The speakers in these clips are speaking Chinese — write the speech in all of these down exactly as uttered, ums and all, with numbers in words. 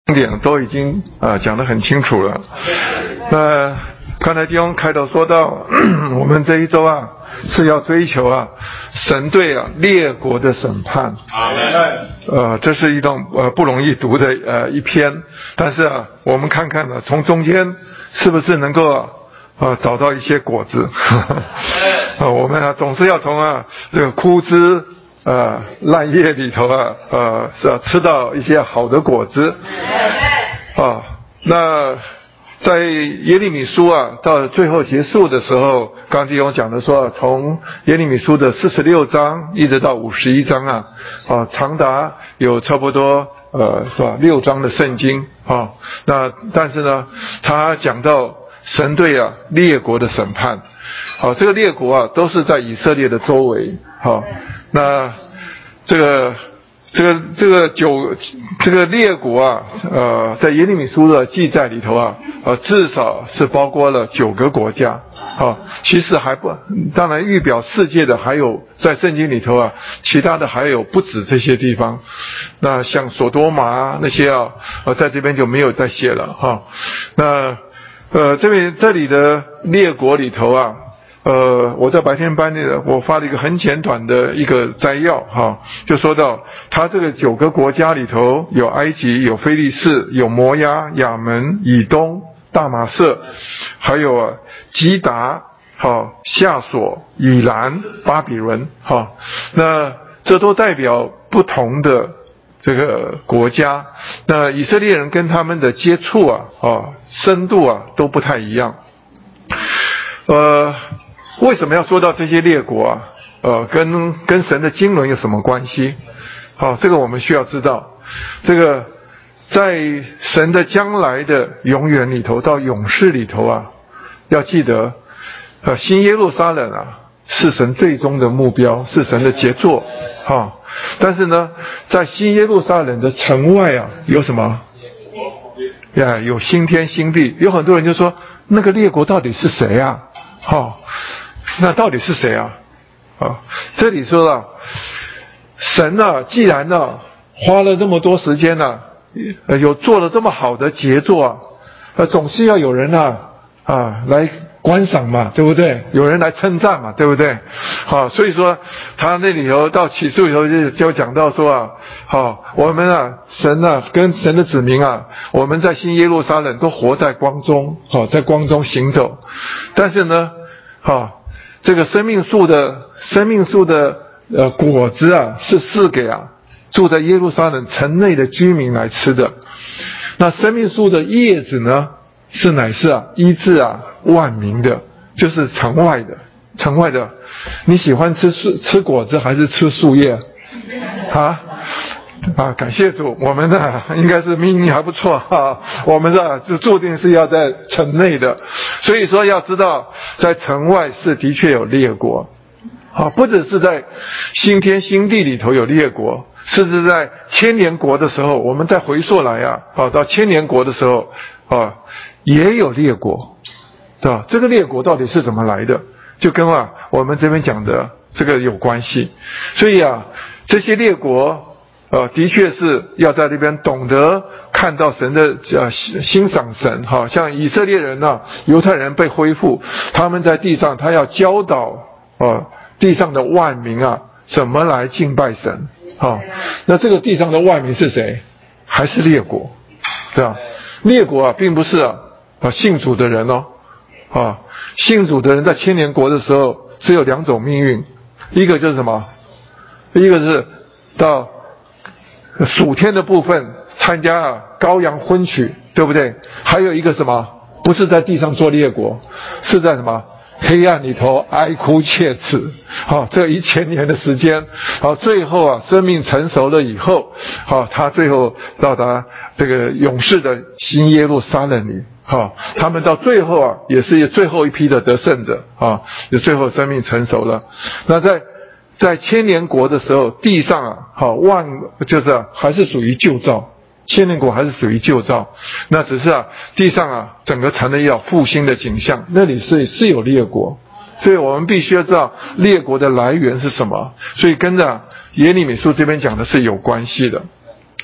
点都已经啊、呃、讲得很清楚了。那刚才弟兄开头说到，我们这一周啊是要追求啊神对啊列国的审判。呃，这是一段呃不容易读的呃一篇，但是啊，我们看看呢，从中间是不是能够啊、呃、找到一些果子？啊，我们啊总是要从啊这个枯枝呃烂叶里头啊呃是啊吃到一些好的果子。啊，那在耶利米书啊到最后结束的时候，刚弟兄讲的说，从耶利米书的四十六章一直到五十一章啊，啊长达有差不多呃是吧六章的圣经啊。那但是呢，他讲到神对啊列国的审判，好、啊，这个列国啊都是在以色列的周围，好、啊，那这个。这个这个九这个列国啊，呃，在耶利米书的记载里头啊，呃，至少是包括了九个国家，啊，其实还不，当然预表世界的还有在圣经里头啊，其他的还有不止这些地方，那像所多玛那些啊，呃，在这边就没有再写了哈、啊，那呃这边这里的列国里头啊。呃，我在白天班里的，我发了一个很简短的一个摘要哈，就说到他这个九个国家里头有埃及、有非利士、有摩押、亚门、以东、大马色，还有啊基达、好夏索、以兰、巴比伦哈，那这都代表不同的这个国家，那以色列人跟他们的接触啊啊深度啊都不太一样，呃。为什么要说到这些列国啊？呃，跟跟神的经纶有什么关系？好、哦，这个我们需要知道。这个在神的将来的永远里头，到永世里头啊，要记得，呃，新耶路撒冷啊，是神最终的目标，是神的杰作。哈、哦，但是呢，在新耶路撒冷的城外啊，有什么？呀，有新天新地。有很多人就说，那个列国到底是谁啊？好、哦。那到底是谁啊？啊，这里说了，神啊，既然呢、啊、花了那么多时间呢、啊，呃，有做了这么好的杰作啊，呃，总是要有人啊啊来观赏嘛，对不对？有人来称赞嘛，对不对？好、啊，所以说他那里头到启示里头就就讲到说啊，好、啊，我们啊，神啊，跟神的子民啊，我们在新耶路撒冷都活在光中，好、啊，在光中行走，但是呢，好、啊。这个生命树的生命树的呃果子啊，是赐给啊住在耶路撒冷城内的居民来吃的。那生命树的叶子呢，是乃是啊医治啊万民的，就是城外的城外的。你喜欢吃树吃果子还是吃树叶？啊？啊，感谢主，我们呢、啊、应该是命运还不错哈、啊。我们呢、啊、就注定是要在城内的，所以说要知道，在城外是的确有列国，啊，不只是在新天新地里头有列国，甚至在千年国的时候，我们再回溯来啊，啊，到千年国的时候啊，也有列国，是吧？这个列国到底是怎么来的？就跟啊我们这边讲的这个有关系，所以啊，这些列国。呃，的确是要在这边懂得看到神的呃欣赏神，哈，像以色列人啊，犹太人被恢复，他们在地上，他要教导呃地上的万民啊，怎么来敬拜神，哈，那这个地上的万民是谁？还是列国，对吧？列国啊，并不是啊啊信主的人哦，啊，信主的人在千年国的时候只有两种命运，一个就是什么？一个是到属天的部分参加啊羔羊婚娶，对不对？还有一个什么？不是在地上做列国，是在什么黑暗里头哀哭切齿。好、哦，这一千年的时间，好、哦，最后啊，生命成熟了以后，好、哦，他最后到达这个永世的新耶路撒冷里。好、哦，他们到最后啊，也是最后一批的得胜者啊，也、哦、最后生命成熟了。那在在千年国的时候，地上啊，好万就是啊，还是属于旧造，千年国还是属于旧造。那只是啊，地上啊，整个成了一道复兴的景象。那里是是有列国，所以我们必须要知道列国的来源是什么。所以跟着耶利米书这边讲的是有关系的。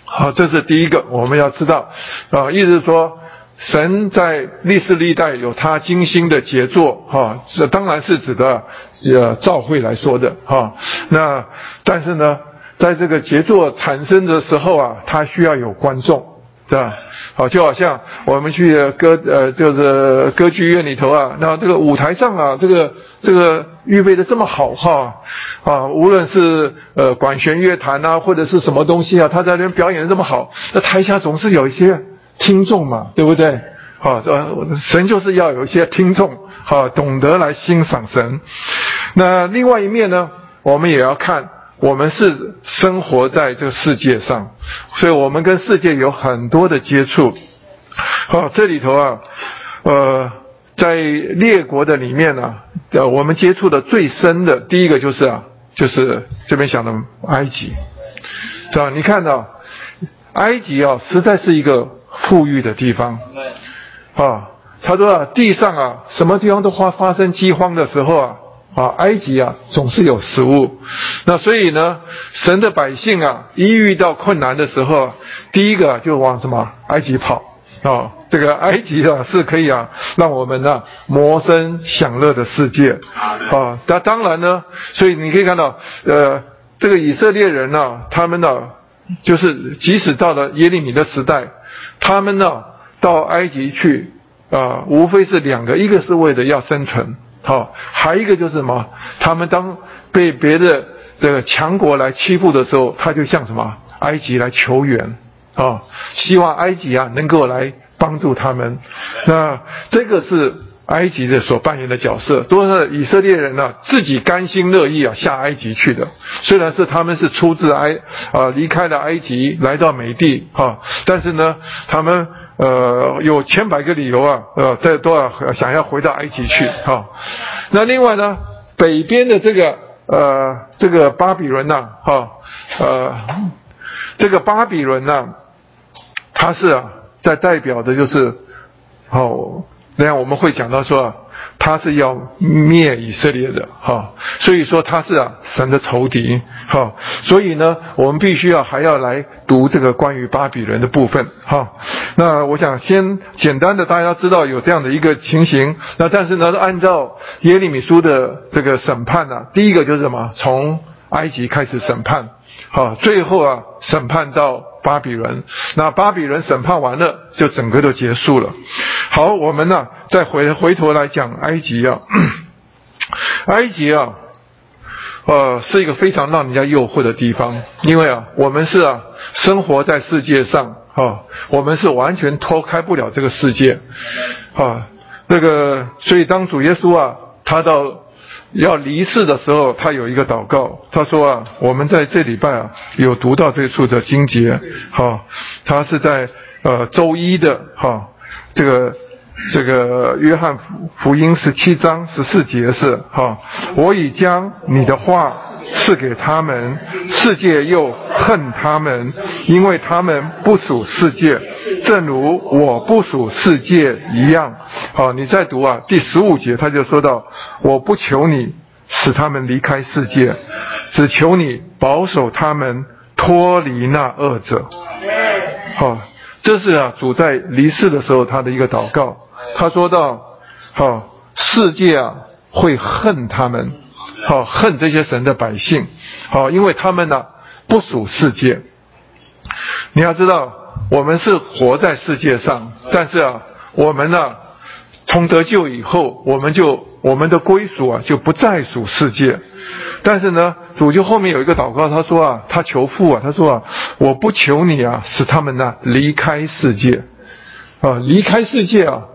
好，这是第一个我们要知道啊，意思是说神在历世历代有他精心的杰作哈，这当然是指的呃教会来说的哈。那但是呢，在这个杰作产生的时候啊，他需要有观众，对吧？好，就好像我们去歌呃就是歌剧院里头啊，那这个舞台上啊，这个这个预备的这么好哈啊，无论是呃管弦乐团啊，或者是什么东西啊，他在那边表演的这么好，那台下总是有一些听众嘛，对不对？好，呃，神就是要有一些听众，好，懂得来欣赏神。那另外一面呢，我们也要看，我们是生活在这个世界上，所以我们跟世界有很多的接触。好，这里头啊，呃，在列国的里面呢，呃，我们接触的最深的第一个就是啊，就是这边讲的埃及，是吧？你看到埃及啊，实在是一个富裕的地方。啊，他说啊，地上啊，什么地方都发发生饥荒的时候啊，啊，埃及啊总是有食物。那所以呢，神的百姓啊，一遇到困难的时候，第一个就往什么埃及跑啊。这个埃及啊是可以啊让我们呢谋生享乐的世界啊。那当然呢，所以你可以看到，呃，这个以色列人呢、啊，他们呢、啊，就是即使到了耶利米的时代，他们呢。到埃及去啊、呃，无非是两个，一个是为了要生存，好、哦，还一个就是什么？他们当被别的这个强国来欺负的时候，他就向什么埃及来求援啊、哦，希望埃及啊能够来帮助他们。那这个是埃及的所扮演的角色，多少以色列人呢、啊、自己甘心乐意啊下埃及去的，虽然是他们是出自埃啊离开了埃及来到美地哈、啊，但是呢他们。呃，有千百个理由啊，呃，这都要想要回到埃及去哈、哦。那另外呢，北边的这个呃这个巴比伦呐，哈、哦，呃，这个巴比伦呐，它是啊，在代表的就是哦，那样我们会讲到说，他是要灭以色列的哈、哦，所以说他是啊神的仇敌哈、哦，所以呢，我们必须要还要来读这个关于巴比伦的部分哈、哦。那我想先简单的大家知道有这样的一个情形，那但是呢，按照耶利米书的这个审判呢、啊，第一个就是什么？从埃及开始审判，好、哦，最后啊审判到巴比伦，那巴比伦审判完了，就整个都结束了。好，我们呢再回回头来讲埃及啊，埃及啊，呃，是一个非常让人家诱惑的地方，因为啊，我们是啊生活在世界上。啊，我们是完全脱开不了这个世界，啊，那个，所以当主耶稣啊，他到要离世的时候，他有一个祷告，他说啊，我们在这礼拜啊，有读到这处的经节，哈、啊，他是在呃周一的哈、啊，这个这个约翰福福音十七章十四节是哈、啊，我已将你的话赐给他们，世界又恨他们，因为他们不属世界，正如我不属世界一样。好，你再读啊，第十五节他就说到，我不求你使他们离开世界，只求你保守他们脱离那恶者。好，这是啊主在离世的时候他的一个祷告。他说到，好，世界啊会恨他们。好，恨这些神的百姓，好，因为他们呢不属世界。你要知道，我们是活在世界上，但是啊，我们呢从得救以后，我们就我们的归属啊就不再属世界。但是呢，主就后面有一个祷告，他说啊，他求父啊，他说啊，我不求你啊，使他们呢离开世界，啊，离开世界啊。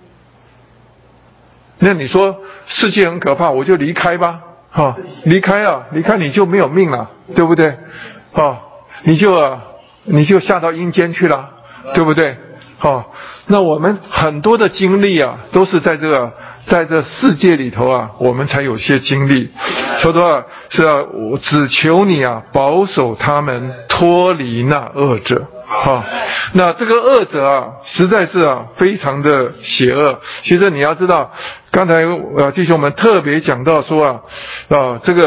那你说世界很可怕，我就离开吧。哈、哦，离开啊，离开你就没有命了，对不对？哦，你就啊，你就下到阴间去了，对不对？哦，那我们很多的经历啊，都是在这个在这世界里头啊，我们才有些经历。说的话是啊，我只求你啊，保守他们脱离那恶者。好、哦，那这个恶者啊，实在是啊，非常的邪恶。其实你要知道，刚才呃弟兄们特别讲到说啊，啊、呃、这个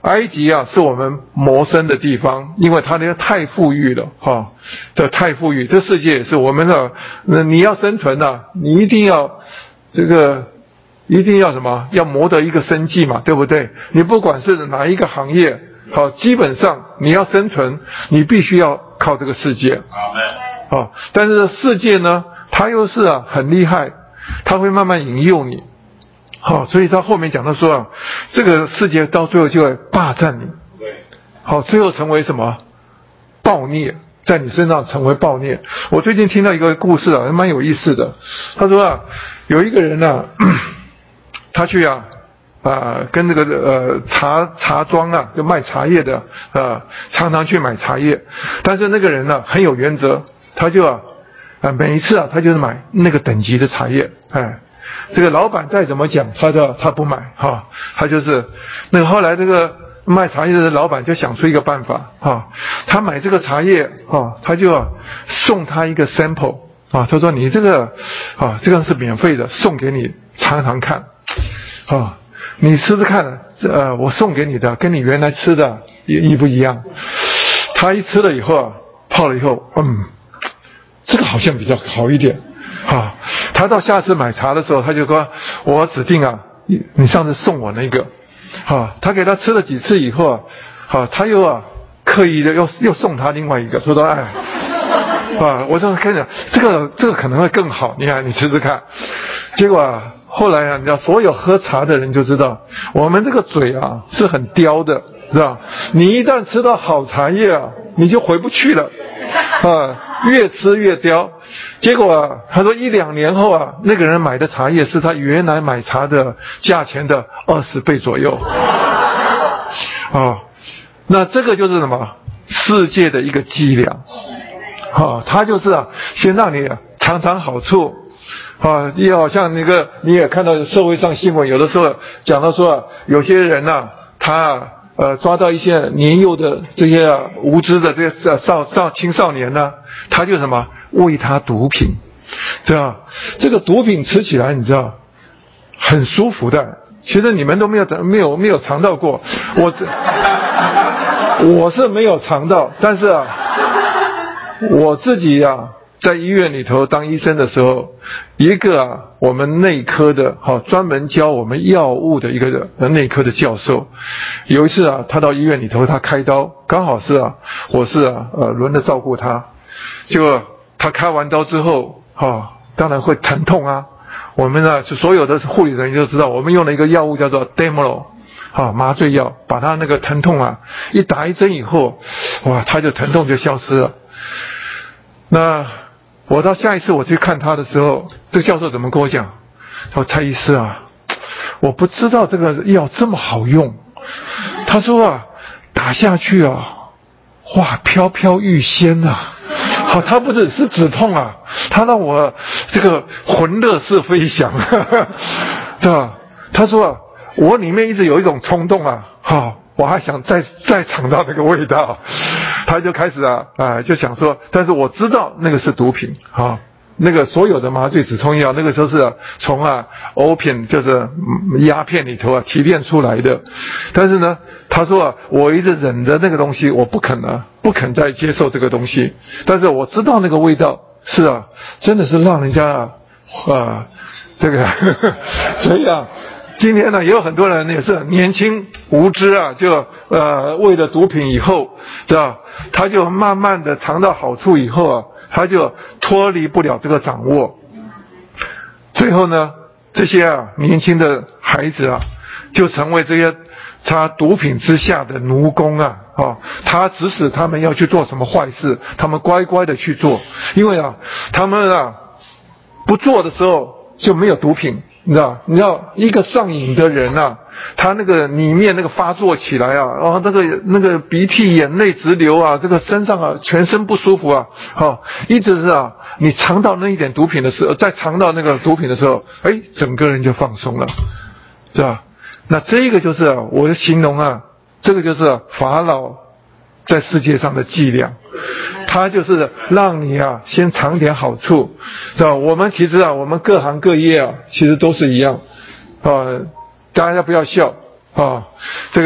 埃及啊是我们谋生的地方，因为它那个太富裕了哈，这太富裕，这世界也是我们的，你要生存啊，你一定要这个一定要什么？要谋得一个生计嘛，对不对？你不管是哪一个行业，好，基本上你要生存，你必须要靠这个世界。好，但是世界呢，它又是啊很厉害，它会慢慢引诱你。好，所以他后面讲到说啊，这个世界到最后就会霸占你。好，最后成为什么？暴虐，在你身上成为暴虐。我最近听到一个故事啊，蛮有意思的。他说啊，有一个人啊，他去啊啊、呃、跟那个呃茶茶庄啊，就卖茶叶的啊、呃，常常去买茶叶。但是那个人呢、啊、很有原则，他就啊啊、呃、每一次啊他就是买那个等级的茶叶，哎。这个老板再怎么讲，他的他不买哈，他就是那个后来这个卖茶叶的老板就想出一个办法哈，他买这个茶叶哈，他就要送他一个 sample 啊，他说你这个啊这个是免费的，送给你尝尝看啊，你吃吃看，呃我送给你的跟你原来吃的一不一样？他一吃了以后啊，泡了以后，嗯，这个好像比较好一点。啊，他到下次买茶的时候，他就说：“我指定啊，你上次送我那个。”啊，他给他吃了几次以后啊，啊，他又啊刻意的又又送他另外一个，说说哎，啊，我说跟你讲，这个这个可能会更好，你看你吃吃看。结果啊，后来啊，你知道所有喝茶的人就知道，我们这个嘴啊是很刁的，是吧？你一旦吃到好茶叶啊，你就回不去了，啊，越吃越刁。结果啊，他说一两年后啊，那个人买的茶叶是他原来买茶的价钱的二十倍左右。啊，那这个就是什么？世界的一个伎俩。啊，他就是啊，先让你尝尝好处。啊，也好像那个你也看到社会上新闻，有的时候讲到说啊，有些人呐、啊，他啊。呃，抓到一些年幼的这些、啊、无知的这些少少青少年呢，他就什么喂他毒品，知道？这个毒品吃起来你知道很舒服的，其实你们都没有没有没有尝到过，我我是没有尝到，但是啊，我自己啊。在医院里头当医生的时候，一个啊，我们内科的哈、哦，专门教我们药物的一个内科的教授，有一次啊，他到医院里头，他开刀，刚好是啊，我是啊，呃，轮着照顾他，结果他开完刀之后，哈、哦，当然会疼痛啊。我们呢，就所有的护理人员就知道，我们用了一个药物叫做 Demerol， 啊，麻醉药，把他那个疼痛啊，一打一针以后，哇，他就疼痛就消失了。那我到下一次我去看他的时候，这个教授怎么跟我讲？他说：“蔡医师啊，我不知道这个药这么好用。”他说啊，打下去啊，哇，飘飘欲仙啊！好，他不是是止痛啊，他让我这个魂乐似飞翔，对吧？他说啊，我里面一直有一种冲动啊，好。我还想再再尝到那个味道，他就开始啊啊、呃、就想说，但是我知道那个是毒品啊，那个所有的麻醉止痛药那个时候是、啊、从啊 opium 就是鸦片里头啊提炼出来的，但是呢，他说啊，我一直忍着那个东西，我不肯啊，不肯再接受这个东西，但是我知道那个味道是啊，真的是让人家啊啊这个，呵呵所以啊。今天呢，也有很多人也是年轻无知啊，就呃为了毒品以后，知道他就慢慢的尝到好处以后啊，他就脱离不了这个掌握。最后呢，这些啊年轻的孩子啊，就成为这些他毒品之下的奴工啊，哦，他指使他们要去做什么坏事，他们乖乖的去做，因为啊，他们啊不做的时候就没有毒品。你知道，你知道一个上瘾的人啊，他那个里面那个发作起来啊，然后那个那个鼻涕眼泪直流啊，这个身上啊全身不舒服啊，好、哦，一直是啊，你尝到那一点毒品的时候，再尝到那个毒品的时候，哎，整个人就放松了，是吧？那这个就是啊，我的形容啊，这个就是啊法老在世界上的伎俩。他就是让你啊先尝点好处，是吧？我们其实啊，我们各行各业啊，其实都是一样，啊，大家不要笑啊。这个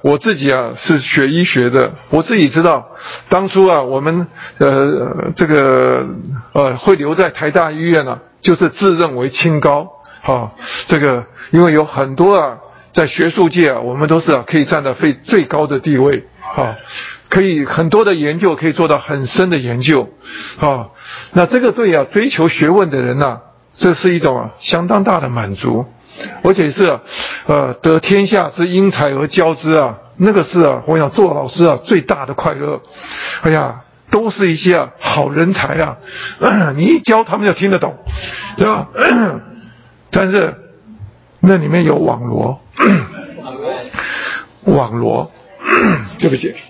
我自己啊是学医学的，我自己知道，当初啊我们呃这个呃会留在台大医院啊，就是自认为清高，哈、哦，这个因为有很多啊在学术界啊，我们都是啊可以站在最最高的地位，哈、哦，可以很多的研究可以做到很深的研究，啊、哦，那这个对啊追求学问的人呐、啊，这是一种啊相当大的满足。而且是啊，呃，得天下之英才而教之啊，那个是啊，我想做老师啊最大的快乐。哎呀，都是一些啊好人才啊，呃、你一教他们就听得懂，对吧？呃、但是那里面有网罗，网罗，对不起，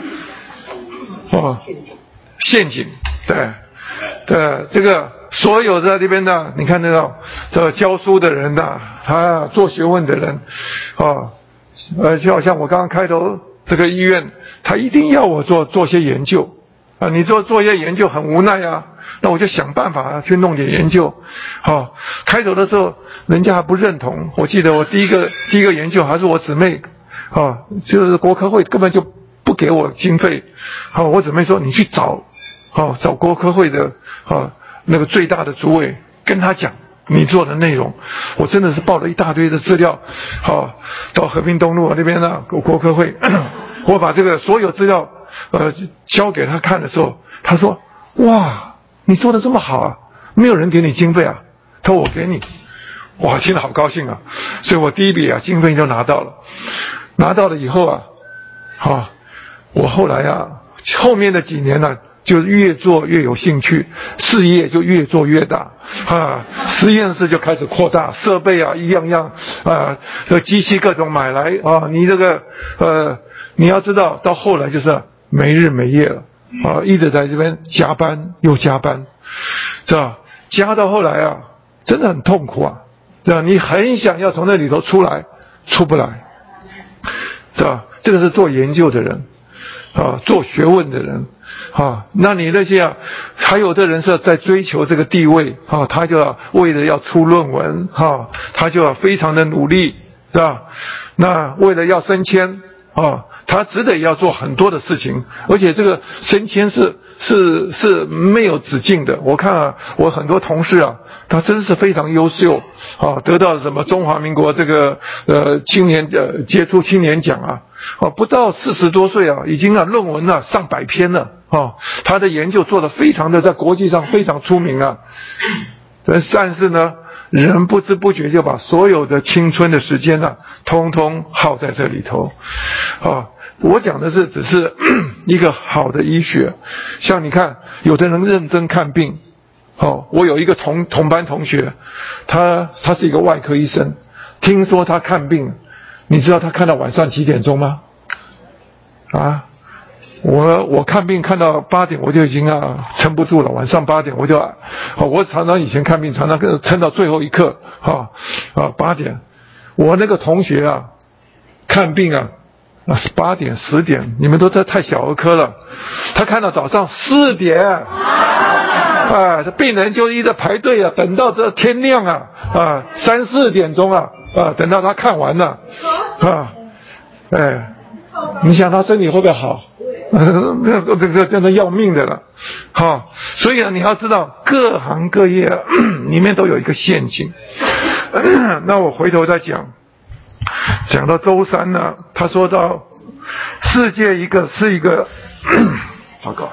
哦，陷阱，对，对，这个。所有在这边的，你看得到，这个教书的人呐，他做学问的人，啊，呃，就好像我刚刚开头这个医院，他一定要我做做些研究，啊，你做做一些研究很无奈啊，那我就想办法去弄点研究，好、啊，开头的时候人家还不认同，我记得我第一个第一个研究还是我姊妹，啊，就是国科会根本就不给我经费，好、啊，我姊妹说你去找，好、啊，找国科会的，啊。那个最大的主委跟他讲你做的内容，我真的是报了一大堆的资料，好，到和平东路那边呢，国科会，我把这个所有资料呃交给他看的时候，他说哇，你做的这么好啊，没有人给你经费啊，他说我给你，哇，听了好高兴啊，所以我第一笔啊经费就拿到了，拿到了以后啊，好，我后来啊后面的几年呢、啊。就越做越有兴趣，事业就越做越大啊！实验室就开始扩大，设备啊一样样啊，这机器各种买来啊，你这个呃，你要知道，到后来就是没日没夜了啊，一直在这边加班又加班，是吧？加到后来啊，真的很痛苦啊，是吧？你很想要从那里头出来，出不来，是吧？这个是做研究的人啊，做学问的人。啊，那你那些啊，还有的人是在追求这个地位啊，他就要为了要出论文啊，他就要非常的努力，是吧？那为了要升迁啊，他只得要做很多的事情，而且这个升迁是是是没有止境的。我看啊，我很多同事啊，他真是非常优秀啊，得到什么中华民国这个呃青年呃杰出青年奖啊。哦，不到四十多岁啊，已经啊论文啊上百篇了哦，他的研究做得非常的在国际上非常出名啊。但是呢，人不知不觉就把所有的青春的时间啊，通通耗在这里头。哦，我讲的是只是一个好的医学，像你看，有的人认真看病。哦，我有一个同同班同学，他他是一个外科医生，听说他看病。你知道他看到晚上几点钟吗？啊，我我看病看到八点我就已经啊撑不住了，晚上八点我就，啊，我常常以前看病常常撑到最后一刻，哈啊八点，我那个同学啊看病啊啊是八点十点，你们都在太小儿科了，他看到早上四点。啊，这病人就一直排队啊，等到这天亮啊，啊，三四点钟啊，啊，等到他看完了，啊，哎，你想他身体会不会好？这这这真的要命的了，好、啊，所以啊，你要知道各行各业、啊、里面都有一个陷阱。那我回头再讲，讲到周三呢，他说到世界一个是一个，糟糕。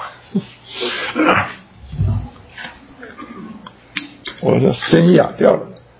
我的声音哑掉了。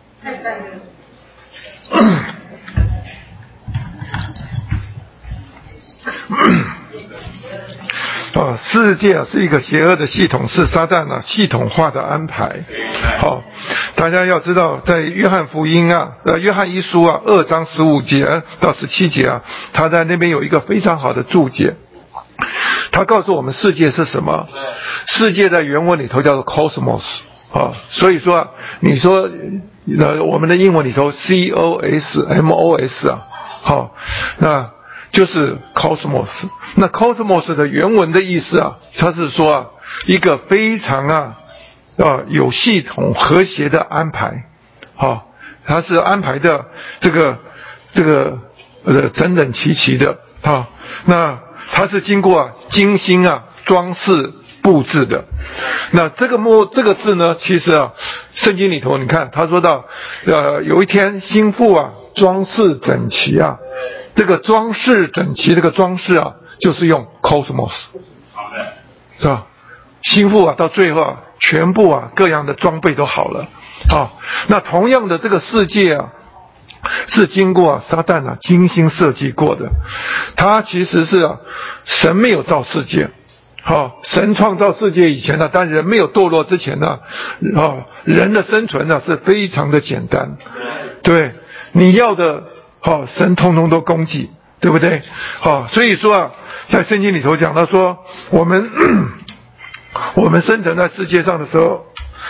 啊，世界啊是一个邪恶的系统，是撒旦啊系统化的安排。好，大家要知道，在约翰福音啊，呃，约翰一书啊，二章十五节到十七节啊，他在那边有一个非常好的注解。他告诉我们世界是什么？世界在原文里头叫做 cosmos。啊，所以说，你说，呃，我们的英文里头 C O S M O S 啊，好，那就是 cosmos。那 cosmos 的原文的意思啊，它是说啊，一个非常啊，啊有系统和谐的安排，好，它是安排的这个这个呃整整齐齐的， 啊，那它是经过、啊、精心啊装饰布置的。那这个末这个字呢，其实啊，圣经里头你看他说到，呃，有一天新妇啊装饰整齐啊，这个装饰整齐这个装饰啊，就是用 cosmos， 是吧？新妇啊到最后啊，全部啊各样的装备都好了啊。那同样的这个世界啊，是经过、啊、撒旦啊精心设计过的。它其实是啊，神没有造世界。好、哦，神创造世界以前呢，当人没有堕落之前呢，哦，人的生存呢是非常的简单，对，你要的，哦，神通通都供给，对不对？哦，所以说啊，在圣经里头讲到说，我们我们生存在世界上的时候，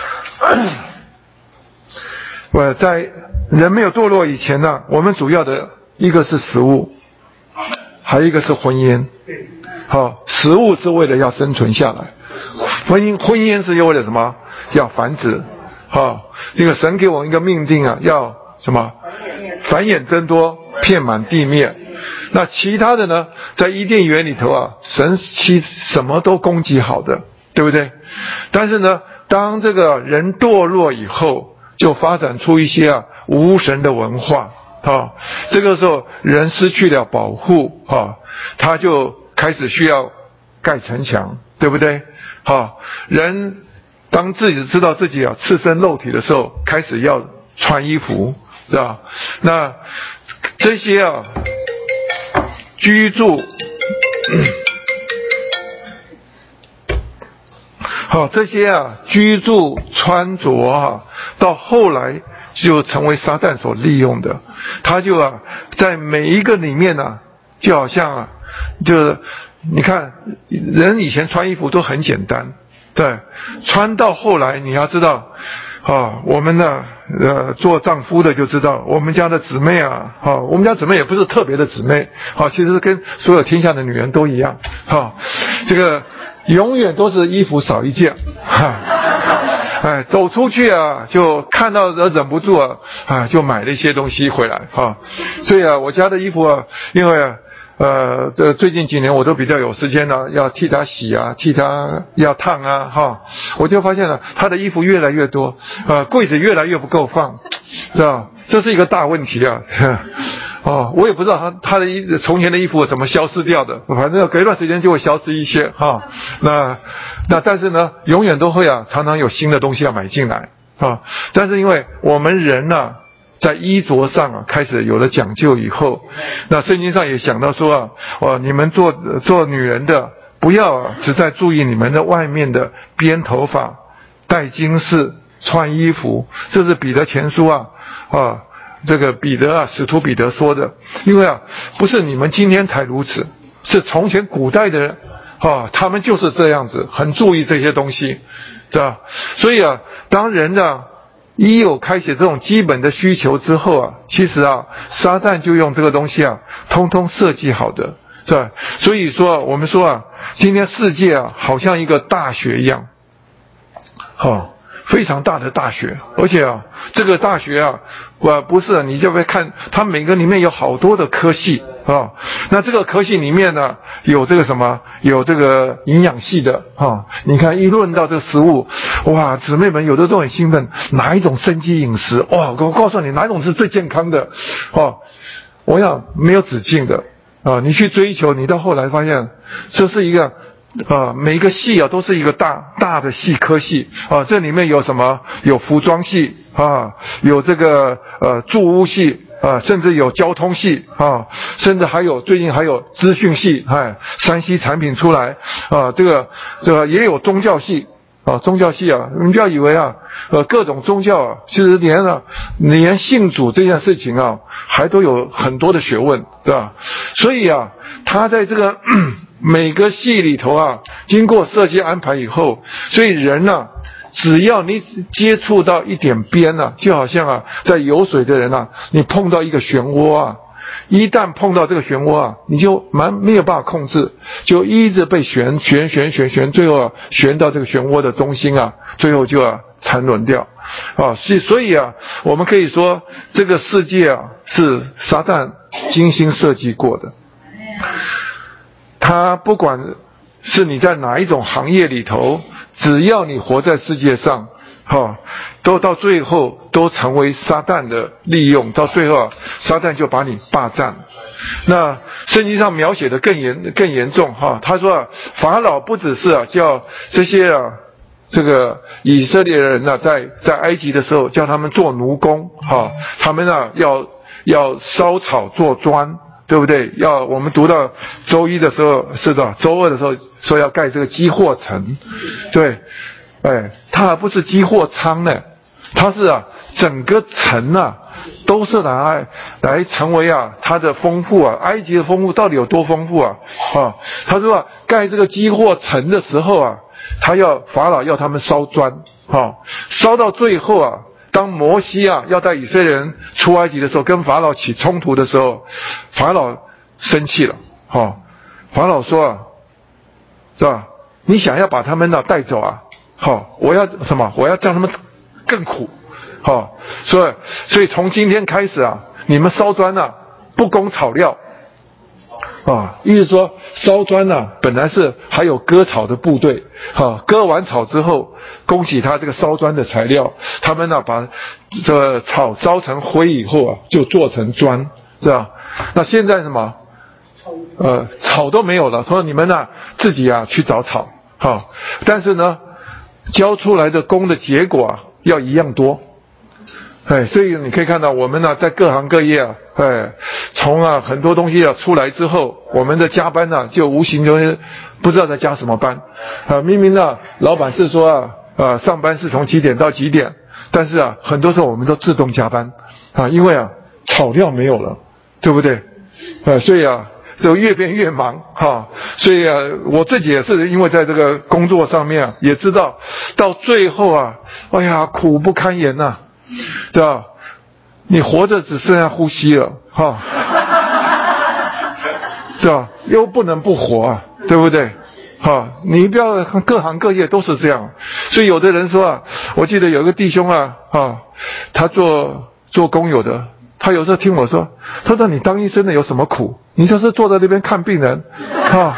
我在人没有堕落以前呢，我们主要的一个是食物，还有一个是婚姻。好、哦，食物是为了要生存下来，婚姻婚姻是为了什么？要繁殖。好、哦，这个神给我们一个命定啊，要什么？繁衍增多，遍满地面。那其他的呢，在伊甸园里头啊，神其什么都供给好的，对不对？但是呢，当这个人堕落以后，就发展出一些啊无神的文化。好、哦，这个时候人失去了保护，哈、哦，他就开始需要盖城墙，对不对？好、哦，人当自己知道自己啊赤身露体的时候，开始要穿衣服，是吧？那这些啊居住，好、哦，这些啊居住穿着啊，到后来就成为撒旦所利用的。他就啊在每一个里面呢、啊，就好像啊，就是你看人以前穿衣服都很简单，对，穿到后来你要知道啊，我们呢呃做丈夫的就知道，我们家的姊妹啊，啊我们家姊妹也不是特别的姊妹，啊其实跟所有天下的女人都一样，啊这个永远都是衣服少一件，哈。哎，走出去啊，就看到忍不住啊，啊，就买了一些东西回来哈、啊。所以啊，我家的衣服啊，因为啊，呃，这最近几年我都比较有时间呢、啊，要替他洗啊，替他要烫啊，哈、啊，我就发现了他的衣服越来越多，呃，柜子越来越不够放，是吧？这是一个大问题啊。哦，我也不知道他他的衣从前的衣服怎么消失掉的，反正隔一段时间就会消失一些哈、哦。那那但是呢，永远都会啊，常常有新的东西要买进来啊、哦。但是因为我们人呢、啊，在衣着上啊开始有了讲究以后，那圣经上也讲到说啊，哦，你们做做女人的不要、啊、只在注意你们的外面的编头发、戴金饰、穿衣服，这是彼得前书啊啊。这个彼得啊，使徒彼得说的，因为啊，不是你们今天才如此，是从前古代的人啊，他们就是这样子，很注意这些东西，是吧？所以啊，当人呢一有开始这种基本的需求之后啊，其实啊，撒旦就用这个东西啊，通通设计好的，是吧？所以说，我们说啊，今天世界啊，好像一个大学一样，好、哦。非常大的大学，而且啊，这个大学啊，我不是你就会看，它每个里面有好多的科系啊。那这个科系里面呢，有这个什么，有这个营养系的啊。你看一论到这个食物，哇，姊妹们有的都很兴奋，哪一种生机饮食？哇，我告诉你，哪一种是最健康的？哦，我想没有止境的啊。你去追求，你到后来发现这是一个。啊，每一个系啊都是一个大大的系科系啊，这里面有什么？有服装系啊，有这个呃住屋系啊，甚至有交通系啊，甚至还有最近还有资讯系，哎，山西产品出来啊，这个这个也有宗教系啊，宗教系啊，你不要以为啊，呃各种宗教啊，其实连啊连信主这件事情啊，还都有很多的学问，对吧？所以啊，他在这个。每个系里头啊，经过设计安排以后，所以人呢、啊，只要你接触到一点边啊，就好像啊，在游水的人啊，你碰到一个漩涡啊，一旦碰到这个漩涡啊，你就蛮没有办法控制，就一直被旋旋旋旋旋，最后啊，旋到这个漩涡的中心啊，最后就啊沉沦掉啊。所以所以啊，我们可以说这个世界啊，是撒旦精心设计过的。 他不管是你在哪一种行业里头，只要你活在世界上，哈，都到最后都成为撒旦的利用，到最后啊，撒旦就把你霸占。那圣经上描写的更严更严重哈，他说啊，法老不只是啊叫这些啊这个以色列人呢、啊，在在埃及的时候叫他们做奴工哈，他们啊要要烧草做砖，对不对？要我们读到周一的时候是的，周二的时候说要盖这个积货城，对，哎，它还不是积货仓呢，它是啊整个城啊都是拿来来成为啊它的丰富啊，埃及的丰富到底有多丰富啊？啊，他说啊盖这个积货城的时候啊，他要法老要他们烧砖，啊，烧到最后啊。当摩西啊要带以色列人出埃及的时候，跟法老起冲突的时候，法老生气了，哦，法老说啊，是吧？你想要把他们呢、啊、带走啊？好、哦，我要什么？我要让他们更苦，好、哦，所以所以从今天开始啊，你们烧砖啊不供草料。啊，意思说烧砖呢、啊，本来是还有割草的部队，啊，割完草之后，供给他这个烧砖的材料，他们呢、啊、把这个草烧成灰以后啊，就做成砖，是吧？那现在什么？呃，草都没有了，说你们呢、啊、自己啊去找草，好，但是呢，交出来的工的结果啊要一样多。哎，所以你可以看到我们呢、啊，在各行各业啊，哎，从啊很多东西啊出来之后，我们的加班呢、啊，就无形中不知道在加什么班，啊，明明呢，老板是说啊，啊上班是从几点到几点，但是啊，很多时候我们都自动加班，啊，因为啊草料没有了，对不对？啊，所以啊，就越变越忙哈、啊，所以啊，我自己也是因为在这个工作上面啊，也知道到最后啊，哎呀，苦不堪言呐、啊。知道，你活着只剩下呼吸了，哈，知道，又不能不活啊，对不对？哈，你不要各行各业都是这样，所以有的人说啊，我记得有一个弟兄啊，啊，他做做工友的，他有时候听我说，他说你当医生的有什么苦？你就是坐在那边看病人，啊，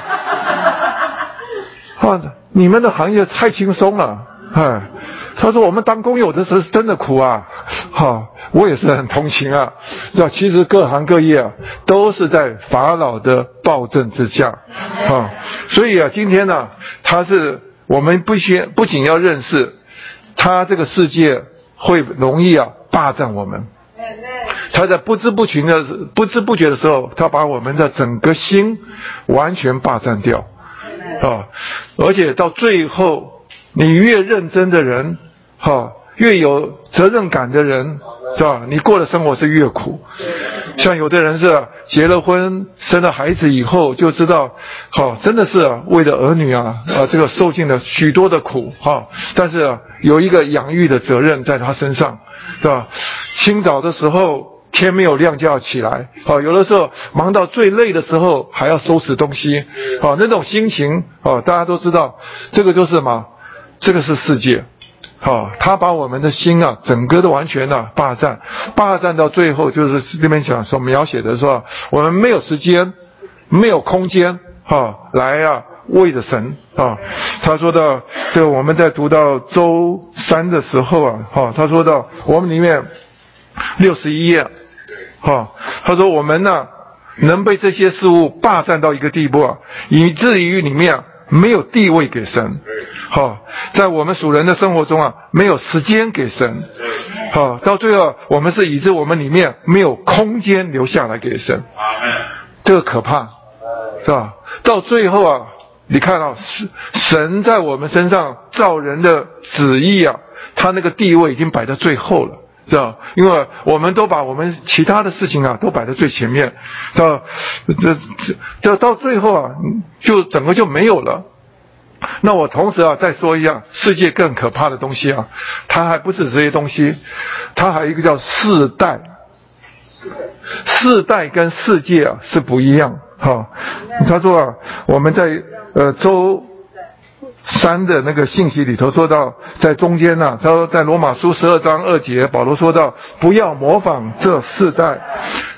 啊，你们的行业太轻松了，哎。他说我们当工友的时候是真的苦啊，哈，我也是很同情啊，是吧？其实各行各业啊，都是在法老的暴政之下，啊，所以啊，今天呢、啊，他是我们必须不仅要认识，他这个世界会容易啊霸占我们，他在不知不觉的不知不觉的时候，他把我们的整个心完全霸占掉，啊，而且到最后，你越认真的人。哈，越有责任感的人，是吧？你过的生活是越苦。像有的人是结了婚、生了孩子以后，就知道，好，真的是为了儿女啊，啊，这个受尽了许多的苦，哈。但是啊，有一个养育的责任在他身上，对吧？清早的时候，天没有亮就要起来，啊，有的时候忙到最累的时候，还要收拾东西，啊，那种心情，啊，大家都知道，这个就是什么？这个是世界。好、哦，他把我们的心啊，整个的完全啊霸占，霸占到最后就是这边讲所描写的说，我们没有时间，没有空间，哈、哦，来啊为着神啊、哦。他说到这个，我们在读到周三的时候啊，哈、哦，他说到我们里面六十一页，哈、哦，他说我们呢能被这些事物霸占到一个地步啊，以至于里面、啊。没有地位给神，好，在我们属人的生活中啊，没有时间给神，好，到最后我们是以致我们里面没有空间留下来给神，这个可怕，是吧？到最后啊，你看到、啊、神在我们身上造人的旨意啊，他那个地位已经摆在最后了。是吧？因为我们都把我们其他的事情啊都摆在最前面，到这这到最后啊，就整个就没有了。那我同时啊再说一样，世界更可怕的东西啊，它还不是这些东西，它还有一个叫世代。世代跟世界啊是不一样。哈、哦，他说啊，我们在呃周。三的那个信息里头说到，在中间呢、啊，他说在罗马书十二章二节，保罗说到，不要模仿这世代，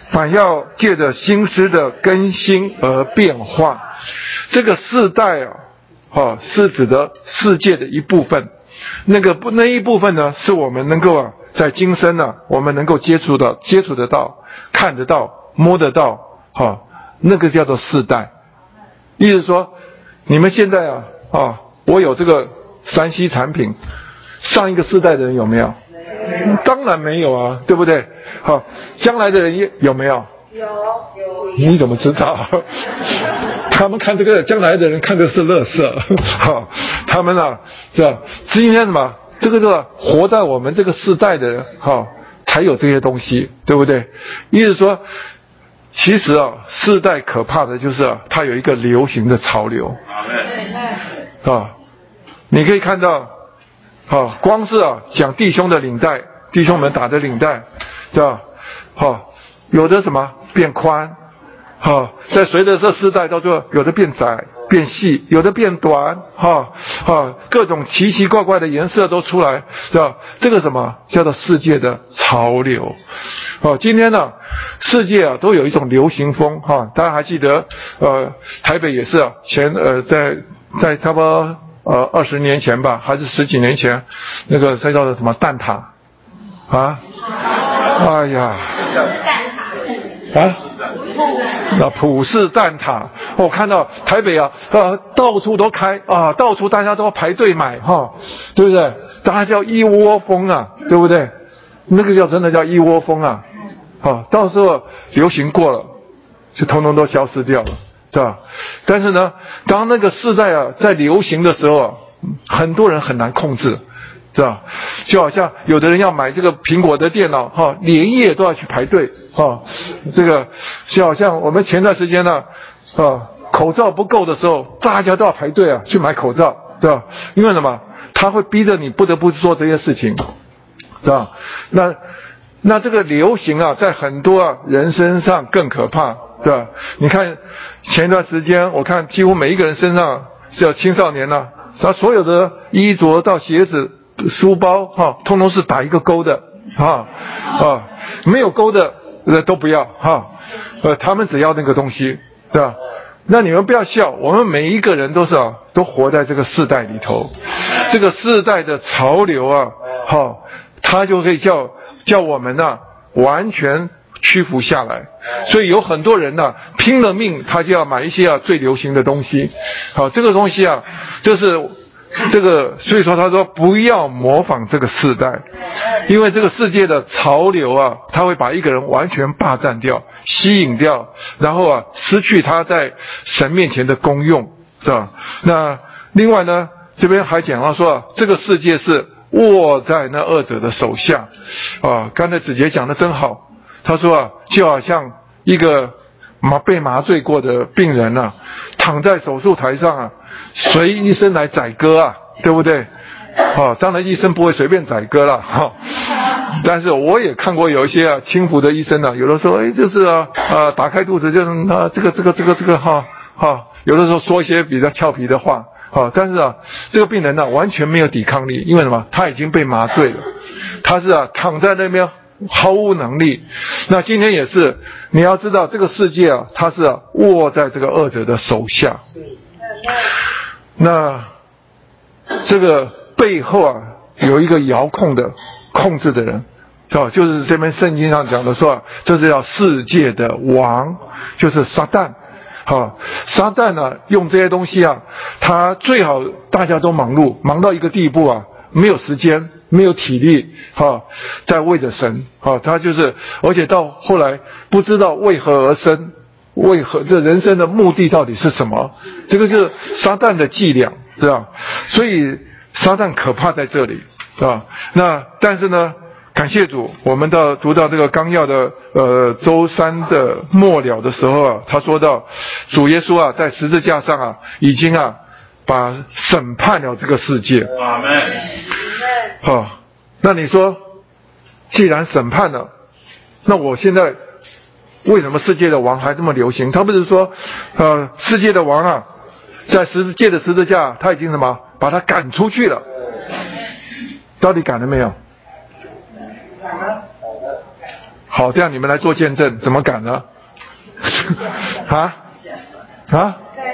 反要借着心思的更新而变化。这个世代啊，哦，是指的世界的一部分。那个不那一部分呢，是我们能够啊，在今生呢、啊，我们能够接触到、接触得到、看得到、摸得到，哈、哦，那个叫做世代。意思说，你们现在啊，啊、哦，我有这个三 C 产品，上一个世代的人有没有？当然没有啊，对不对？好、哦，将来的人有没有？有有。你怎么知道？他们看这个，将来的人看的是垃圾，哈，他们啊，是吧？今天什么？这个是吧？活在我们这个世代的人，哈，才有这些东西，对不对？意思说，其实啊，世代可怕的就是啊，它有一个流行的潮流，啊，你可以看到，啊，光是啊讲弟兄的领带，弟兄们打的领带，是吧？哈，有的什么变宽。哈、哦，在随着这世代到最后，有的变窄、变细，有的变短，哈、哦、哈、哦，各种奇奇怪怪的颜色都出来，是吧？这个什么叫做世界的潮流？哦，今天呢，世界啊都有一种流行风，哈、哦，大家还记得，呃，台北也是啊，前呃在在差不多呃二十年前吧，还是十几年前，那个才叫做什么蛋挞啊？哎呀，啊？那普式蛋挞，我看到台北啊，呃，到处都开啊，到处大家都要排队买哈、哦，对不对？大家叫一窝蜂啊，对不对？那个叫真的叫一窝蜂啊，好、哦，到时候流行过了，就通通都消失掉了，是吧？但是呢，当那个世代啊在流行的时候啊，很多人很难控制。是吧？就好像有的人要买这个苹果的电脑，哈，连夜都要去排队，哈，这个就好像我们前段时间呢，啊，口罩不够的时候，大家都要排队啊，去买口罩，是吧？因为什么？他会逼着你不得不做这些事情，是吧？那那这个流行啊，在很多啊人身上更可怕，是吧？你看前一段时间，我看几乎每一个人身上，只有青少年呢、啊，他所有的衣着到鞋子。书包哈、哦，通通是打一个勾的啊啊，没有勾的呃都不要哈，呃他们只要那个东西，对吧？那你们不要笑，我们每一个人都是啊，都活在这个世代里头，这个世代的潮流啊，哈、哦，它就可以叫叫我们呐、啊、完全屈服下来。所以有很多人呢、啊、拼了命，他就要买一些啊最流行的东西，好，这个东西啊，就是。这个，所以说他说不要模仿这个世代，因为这个世界的潮流啊，它会把一个人完全霸占掉、吸引掉，然后啊失去他在神面前的功用，是吧？那另外呢，这边还讲到说，这个世界是握在那恶者的手下，啊，刚才子杰讲的真好，他说啊，就好像一个麻被麻醉过的病人啊，躺在手术台上啊。随医生来宰割啊，对不对？哦，当然医生不会随便宰割了哈、哦。但是我也看过有一些啊轻浮的医生呢、啊，有的时候哎就是啊啊打开肚子就是啊这个这个这个这个哈哈、哦，有的时候说一些比较俏皮的话，哦，但是啊这个病人呢、啊、完全没有抵抗力，因为什么？他已经被麻醉了，他是啊躺在那边毫无能力。那今天也是，你要知道这个世界啊，它是啊握在这个恶者的手下。那这个背后啊，有一个遥控的、控制的人，是吧？就是这边圣经上讲的说，这是叫世界的王，就是撒旦。好，撒旦呢、啊，用这些东西啊，他最好大家都忙碌，忙到一个地步啊，没有时间，没有体力，哈，在为着神，哈，他就是，而且到后来不知道为何而生。为何这人生的目的到底是什么？这个是撒旦的伎俩，知道？所以撒旦可怕在这里，啊，那但是呢，感谢主，我们到读到这个纲要的呃周三的末了的时候啊，他说到主耶稣啊在十字架上啊已经啊把审判了这个世界。阿们。好，那你说，既然审判了，那我现在。为什么世界的王还这么流行？他不是说，呃，世界的王啊，在十字界的十字架，他已经什么把他赶出去了？到底赶了没有？赶了。 好，这样你们来做见证，怎么敢呢？啊啊！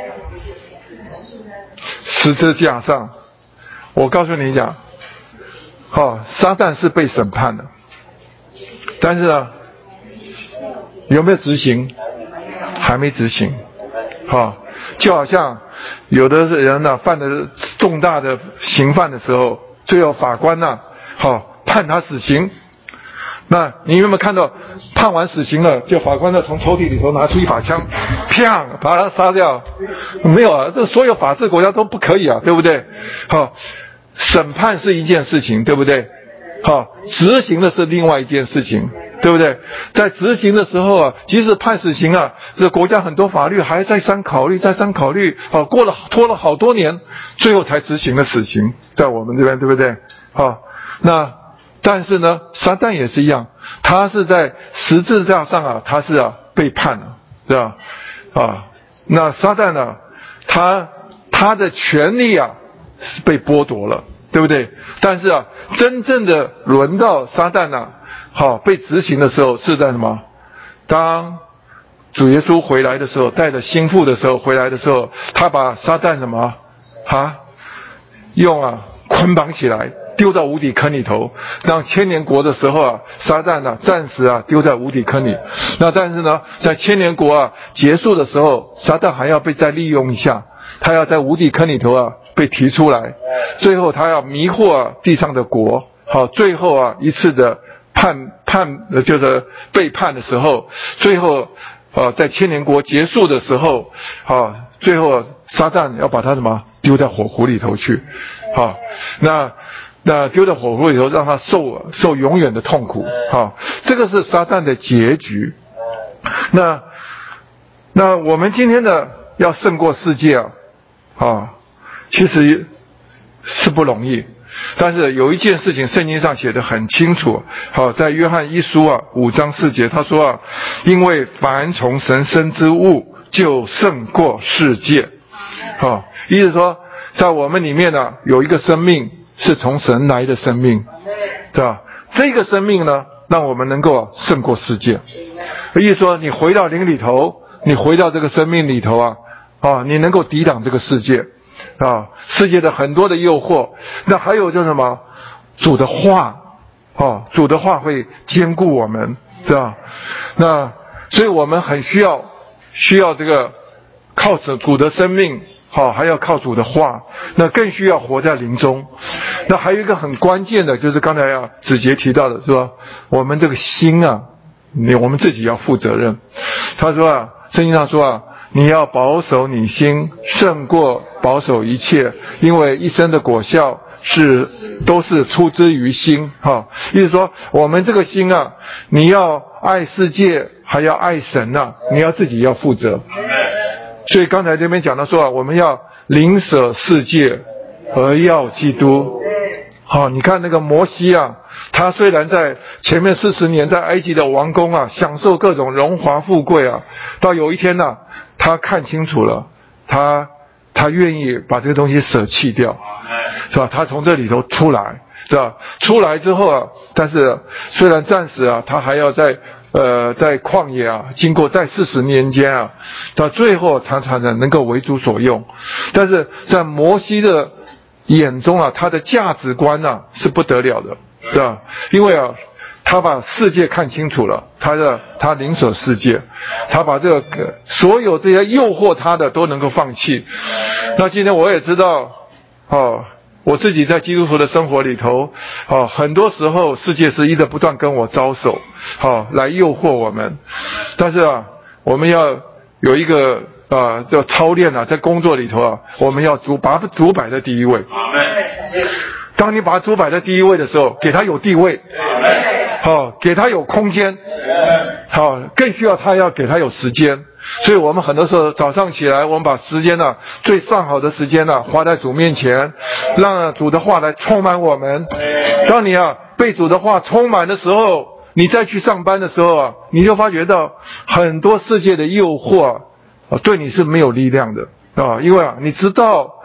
十字架上，我告诉你讲，哦，撒旦是被审判的，但是呢，有没有执行？还没执行。好、哦，就好像有的人呢、啊、犯了重大的刑犯的时候，最后法官呢、啊，好、哦、判他死刑。那你有没有看到判完死刑了，就法官呢从抽屉里头拿出一把枪，啪把他杀掉？没有啊，这所有法治国家都不可以啊，对不对？好、哦，审判是一件事情，对不对？好、哦，执行的是另外一件事情，对不对？在执行的时候啊，即使判死刑啊，这国家很多法律还再三考虑，再三考虑，好、哦，过了拖了好多年，最后才执行了死刑，在我们这边，对不对？好、哦，那。但是呢，撒旦也是一样，他是在十字架上啊，他是啊被判了，对吧？啊，那撒旦呢，他他的权利啊是被剥夺了，对不对？但是啊，真正的轮到撒旦啊，好被执行的时候是在什么？当主耶稣回来的时候，带着心腹的时候回来的时候，他把撒旦什么啊用啊捆绑起来。丢到无底坑里头，让千年国的时候啊，撒旦啊暂时啊丢在无底坑里。那但是呢，在千年国啊结束的时候，撒旦还要被再利用一下，他要在无底坑里头啊被提出来，最后他要迷惑、啊、地上的国，好，最后啊一次的判判呃就是背叛的时候，最后呃在千年国结束的时候，好，最后撒旦要把他什么丢在火湖里头去，好，那。那丢在火湖里头，让他受受永远的痛苦，好，这个是撒旦的结局。那那我们今天的要胜过世界啊，啊，其实是不容易。但是有一件事情，圣经上写得很清楚，好，在约翰一书啊五章四节，他说啊，因为凡从神生之物，就胜过世界。好，意思说，在我们里面呢、啊，有一个生命。是从神来的生命，对吧？这个生命呢，让我们能够胜过世界。意思说，你回到灵里头，你回到这个生命里头啊，啊，你能够抵挡这个世界，啊，世界的很多的诱惑。那还有就是什么？主的话，啊，主的话会坚固我们，对吧？那所以我们很需要需要这个靠着主的生命。好，还要靠主的话，那更需要活在灵中。那还有一个很关键的，就是刚才啊子杰提到的，是吧？我们这个心啊，你我们自己要负责任。他说啊，圣经上说啊，你要保守你心，胜过保守一切，因为一生的果效是都是出之于心。哈，意思说我们这个心啊，你要爱世界，还要爱神啊，你要自己要负责。所以刚才这边讲到说啊，我们要邻舍世界，而要基督。好，你看那个摩西啊，他虽然在前面四十年在埃及的王宫啊，享受各种荣华富贵啊，到有一天呢、啊，他看清楚了，他他愿意把这个东西舍弃掉，是吧？他从这里头出来，是吧？出来之后啊，但是虽然暂时啊，他还要在。呃，在旷野啊，经过在四十年间啊，到最后常常的能够为主所用，但是在摩西的眼中啊，他的价值观啊是不得了的，是吧？因为啊，他把世界看清楚了，他的他邻舍世界，他把这个所有这些诱惑他的都能够放弃。那今天我也知道，哦。我自己在基督徒的生活里头，哦，很多时候世界是一直不断跟我招手，哦，来诱惑我们。但是啊，我们要有一个啊，叫操练啊，在工作里头啊，我们要主把主摆在第一位。当你把主摆在第一位的时候，给他有地位，好，给他有空间，好，更需要他要给他有时间。所以我们很多时候早上起来，我们把时间呢、啊，最上好的时间呢、啊，花在主面前，让主的话来充满我们。当你啊被主的话充满的时候，你再去上班的时候啊，你就发觉到很多世界的诱惑啊，对你是没有力量的啊，因为啊，你知道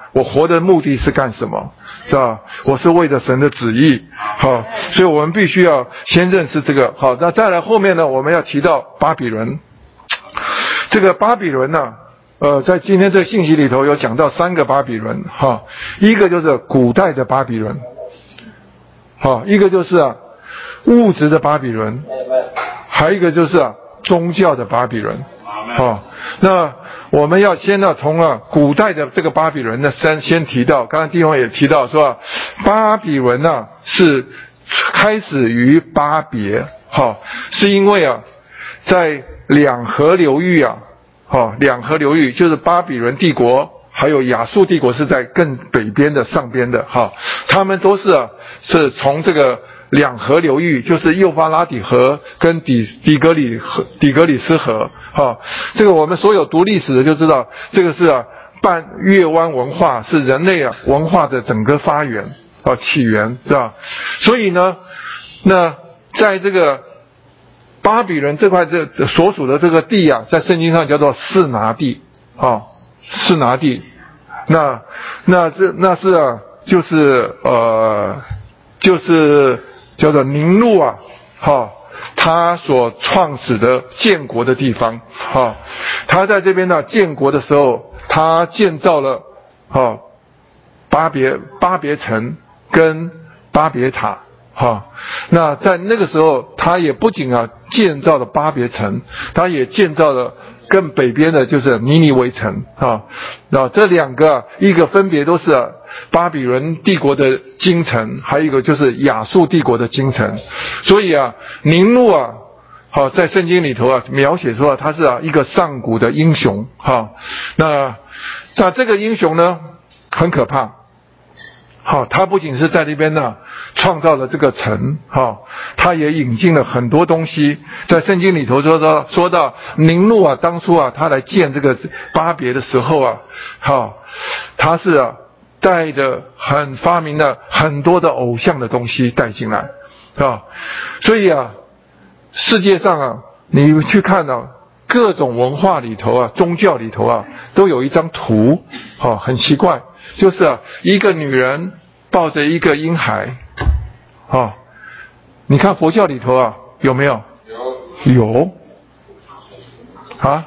我活的目的是干什么？是吧？我是为着神的旨意，好，所以我们必须要先认识这个。好，那再来后面呢，我们要提到巴比伦。这个巴比伦呢，呃，在今天这个信息里头有讲到三个巴比伦，哈，一个就是古代的巴比伦，好，一个就是啊物质的巴比伦，还有一个就是啊宗教的巴比伦，好，那我们要先呢从啊古代的这个巴比伦呢先先提到，刚才弟兄也提到说啊，巴比伦呢、啊、是开始于巴别，好，是因为啊在两河流域啊，好，两河流域就是巴比伦帝国还有亚述帝国是在更北边的上边的，哈，他们都是啊是从这个两河流域，就是幼发拉底河跟底底格里河、底格里斯河，哈，这个我们所有读历史的就知道，这个是啊半月湾文化是人类啊文化的整个发源啊起源，是吧？所以呢，那在这个巴比伦这块这所属的这个地啊，在圣经上叫做示拿地，啊，示拿地，那那这那是啊，就是呃，就是叫做宁录啊，哈，他所创始的建国的地方，哈，他在这边呢建国的时候，他建造了哈巴别巴别城跟巴别塔。哈，那在那个时候，他也不仅啊建造了巴别城，他也建造了更北边的就是尼尼微城啊。那这两个、啊，一个分别都是、啊、巴比伦帝国的京城，还有一个就是亚述帝国的京城。所以啊，宁录啊，好、啊、在圣经里头啊描写说、啊、他是啊一个上古的英雄哈、啊。那那这个英雄呢很可怕。好，他不仅是在那边呢创造了这个城，好，他也引进了很多东西。在圣经里头说到说到宁录啊，当初啊他来建这个巴别的时候啊，好，他是啊带的很发明了很多的偶像的东西带进来，啊，所以啊世界上啊你去看啊各种文化里头啊宗教里头啊都有一张图，好，很奇怪。就是啊，一个女人抱着一个婴孩，哦，你看佛教里头啊有没有？有。有。啊？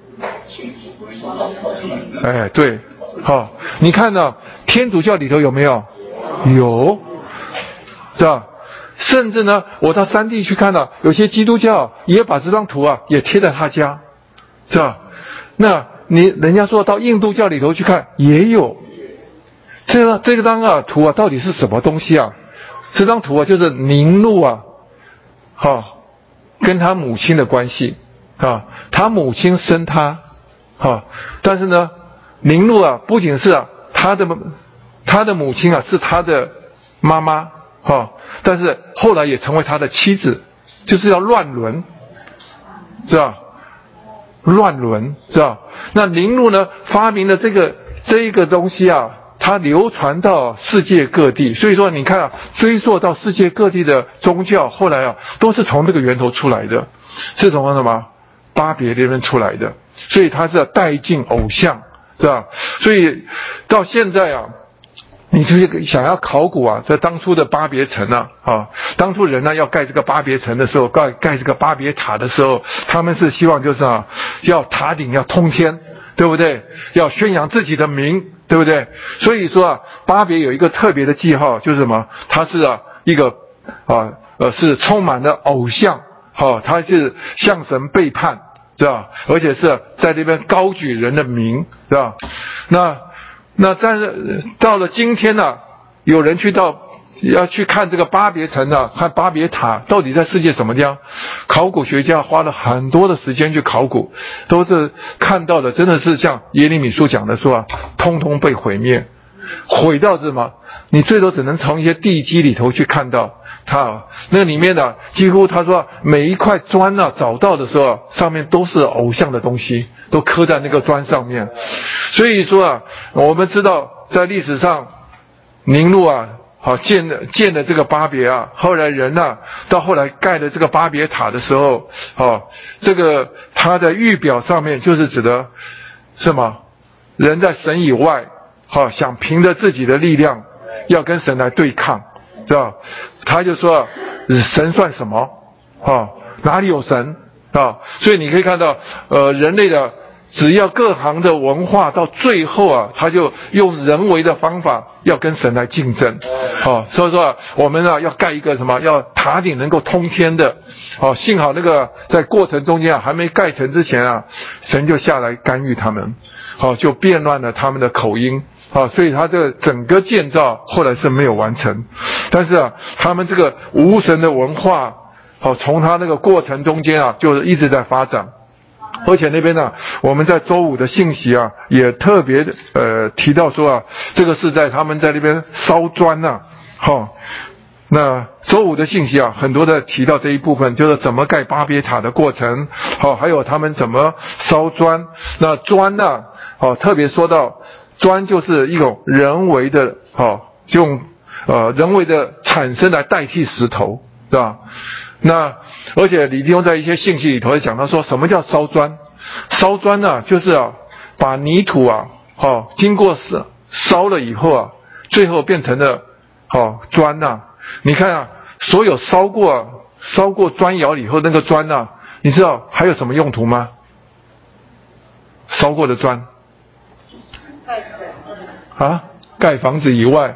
哎，对，好、哦，你看呢、啊？天主教里头有没有？有，是吧？甚至呢，我到山地去看了、啊，有些基督教也把这张图啊也贴在他家，是吧？那你人家说到印度教里头去看，也有。这个这张啊图啊到底是什么东西啊？这张图啊就是宁录啊，哈、哦，跟他母亲的关系啊，他母亲生他，哈、哦，但是呢，宁录啊不仅是啊他的他的母亲啊是他的妈妈，哈、哦，但是后来也成为他的妻子，就是要乱伦，是吧？乱伦是吧？那宁录呢发明了这个这一个东西啊。它流传到世界各地，所以说你看啊，追溯到世界各地的宗教，后来啊，都是从这个源头出来的，是从什么巴别那边出来的，所以它是要带进偶像，是吧？所以到现在啊，你就是想要考古啊，在当初的巴别城啊，啊，当初人呢要盖这个巴别城的时候，盖盖这个巴别塔的时候，他们是希望就是啊，要塔顶要通天，对不对？要宣扬自己的名。对不对？所以说啊，巴别有一个特别的记号，就是什么？它是啊一个啊呃是充满了偶像，好、哦，它是向神背叛，知道？而且是在那边高举人的名，知道？那那在到了今天呢、啊，有人去到要去看这个巴别城啊，看巴别塔到底在世界什么地方？考古学家花了很多的时间去考古，都是看到的，真的是像耶利米书讲的说啊，通通被毁灭，毁到什么？你最多只能从一些地基里头去看到它，那里面呢，几乎他说每一块砖啊找到的时候，上面都是偶像的东西，都刻在那个砖上面。所以说啊，我们知道在历史上，宁录啊。好建的建的这个巴别啊，后来人啊，到后来盖的这个巴别塔的时候，哦，这个它的预表上面就是指的什么？人在神以外， 好、哦、想凭着自己的力量要跟神来对抗，知道？他就说神算什么？哦，哪里有神啊、哦？所以你可以看到，呃，人类的只要各行的文化到最后啊，他就用人为的方法要跟神来竞争。哦，所以说啊，我们啊要盖一个什么？要塔顶能够通天的。哦，幸好那个在过程中间啊，还没盖成之前啊，神就下来干预他们，好、哦，就变乱了他们的口音。啊，所以他这个整个建造后来是没有完成，但是啊，他们这个无神的文化，好、啊，从他那个过程中间啊，就是一直在发展。而且那边呢、啊，我们在周五的信息啊，也特别呃提到说啊，这个是在他们在那边烧砖呐，好、啊，那周五的信息啊，很多的提到这一部分，就是怎么盖巴别塔的过程，好、啊，还有他们怎么烧砖。那砖呢、啊，好、啊，特别说到。砖就是一种人为的，哦，用呃人为的产生来代替石头，是吧？那而且李弟兄在一些信息里头也讲到说，什么叫烧砖？烧砖呢、啊，就是啊，把泥土啊，哦，经过烧烧了以后啊，最后变成了哦砖呐、啊。你看啊，所有烧过烧过砖窑以后那个砖呐、啊，你知道还有什么用途吗？烧过的砖。啊，盖房子以外，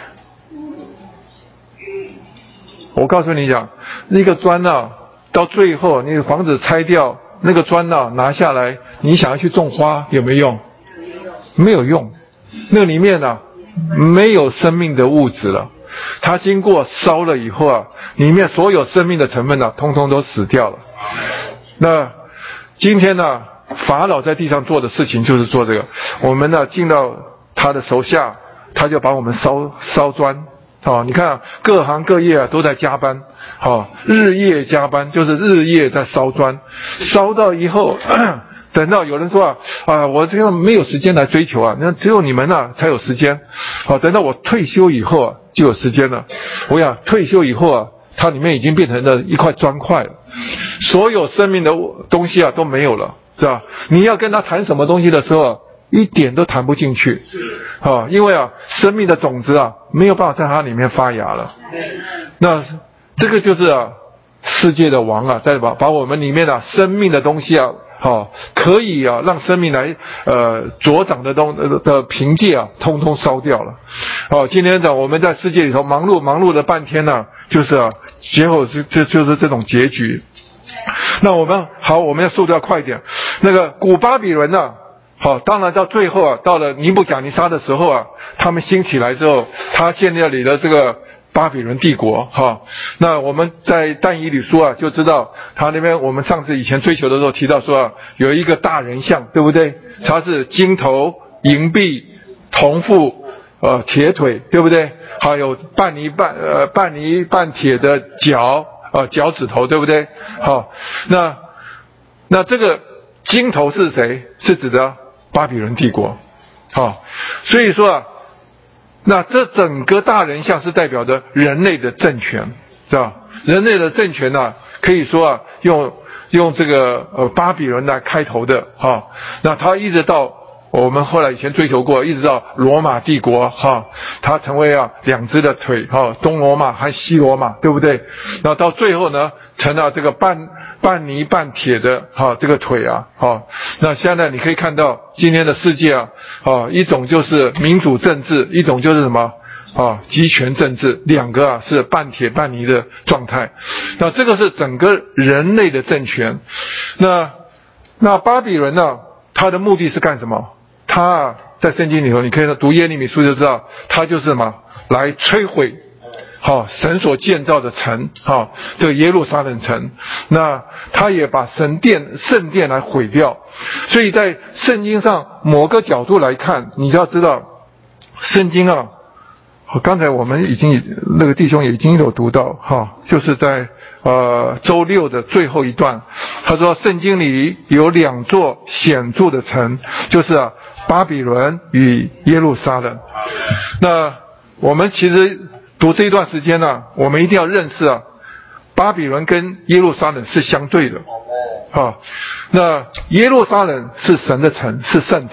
我告诉你讲，那个砖啊，到最后你的房子拆掉，那个砖啊拿下来，你想要去种花有没有用？没有用，那里面啊没有生命的物质了，它经过烧了以后啊，里面所有生命的成分啊，通通都死掉了。那今天呢、啊，法老在地上做的事情就是做这个，我们呢进到他的手下，他就把我们烧烧砖，哦，你看、啊、各行各业啊都在加班，哦，日夜加班，就是日夜在烧砖，烧到以后，等到有人说啊啊，我这个没有时间来追求啊，那只有你们啊才有时间，哦，等到我退休以后啊就有时间了。我想退休以后啊，它里面已经变成了一块砖块了，所有生命的东西啊都没有了，是吧？你要跟他谈什么东西的时候、啊。一点都谈不进去，啊，因为啊，生命的种子啊，没有办法在它里面发芽了。那这个就是啊，世界的王啊，在把把我们里面的生命的东西啊，好、啊，可以啊，让生命来呃茁长的东的的凭借啊，通通烧掉了。哦、啊，今天的我们在世界里头忙碌忙碌了半天呢、啊，就是啊，结果是这就是这种结局。那我们好，我们要速度要快一点。那个古巴比伦呢、啊？好，当然到最后啊，到了尼布甲尼撒的时候啊，他们兴起来之后，他建立了这个巴比伦帝国。哈，那我们在但以理书啊就知道，他那边我们上次以前追求的时候提到说啊，有一个大人像，对不对？他是金头银臂铜腹呃铁腿，对不对？还有半泥半呃半泥半铁的脚呃脚趾头，对不对？好，那那这个金头是谁？是指的巴比伦帝国，好、哦，所以说啊，那这整个大人像是代表着人类的政权，是吧？人类的政权呢、啊，可以说啊，用用这个呃巴比伦来开头的，哈、哦，那他一直到我们后来以前追求过，一直到罗马帝国，哈、哦，他成为啊两只的腿，哈、哦，东罗马和西罗马，对不对？那到最后呢，成了这个半半泥半铁的，哈、哦，这个腿啊，哈、哦，那现在你可以看到今天的世界啊，哦，一种就是民主政治，一种就是什么？啊，集权政治，两个啊是半铁半泥的状态。那这个是整个人类的政权。那那巴比伦呢，它的目的是干什么？它啊在圣经里头，你可以读耶利米书就知道，它就是什么？来摧毁好、哦、神所建造的城，好、哦、这个耶路撒冷城。那他也把神殿圣殿来毁掉。所以在圣经上某个角度来看，你就要知道圣经啊，刚才我们已经那个弟兄也已经有读到哈、哦，就是在呃周六的最后一段，他说圣经里有两座显著的城，就是啊巴比伦与耶路撒冷。那我们其实读这一段时间呢、啊，我们一定要认识啊，巴比伦跟耶路撒冷是相对的啊。那耶路撒冷是神的城，是圣城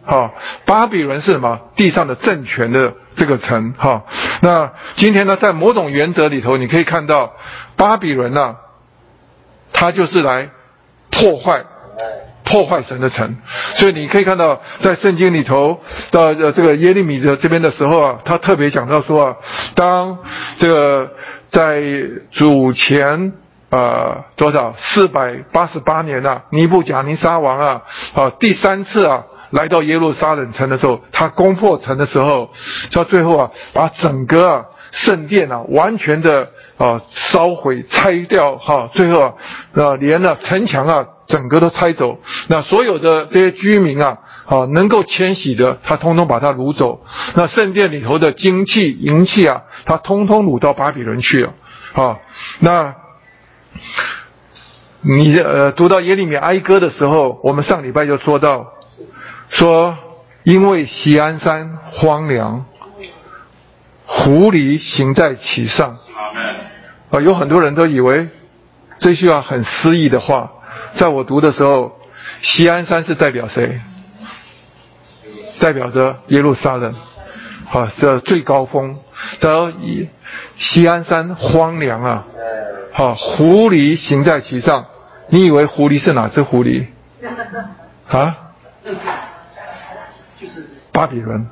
哈，巴比伦是什么？地上的政权的这个城，哈。那今天呢，在某种原则里头，你可以看到巴比伦啊，它就是来破坏。破坏神的城，所以你可以看到，在圣经里头到呃这个耶利米的这边的时候啊，他特别讲到说啊，当这个在主前呃多少四百八十八年啊，尼布甲尼撒王啊啊第三次啊来到耶路撒冷城的时候，他攻破城的时候，到最后啊，把整个啊圣殿啊完全的啊烧毁拆掉哈，最后啊呃连了城墙啊整个都拆走，那所有的这些居民啊啊能够迁徙的，他通通把它掳走。那圣殿里头的金器银器啊，他通通掳到巴比伦去了啊。那你呃读到耶利米哀歌的时候，我们上礼拜就说到说，因为锡安山荒凉，狐狸行在其上。啊，有很多人都以为这句话很诗意的话，在我读的时候，锡安山是代表谁？代表着耶路撒冷，啊，这最高峰。这锡安山荒凉啊，啊，狐狸行在其上。你以为狐狸是哪只狐狸？啊？巴比伦，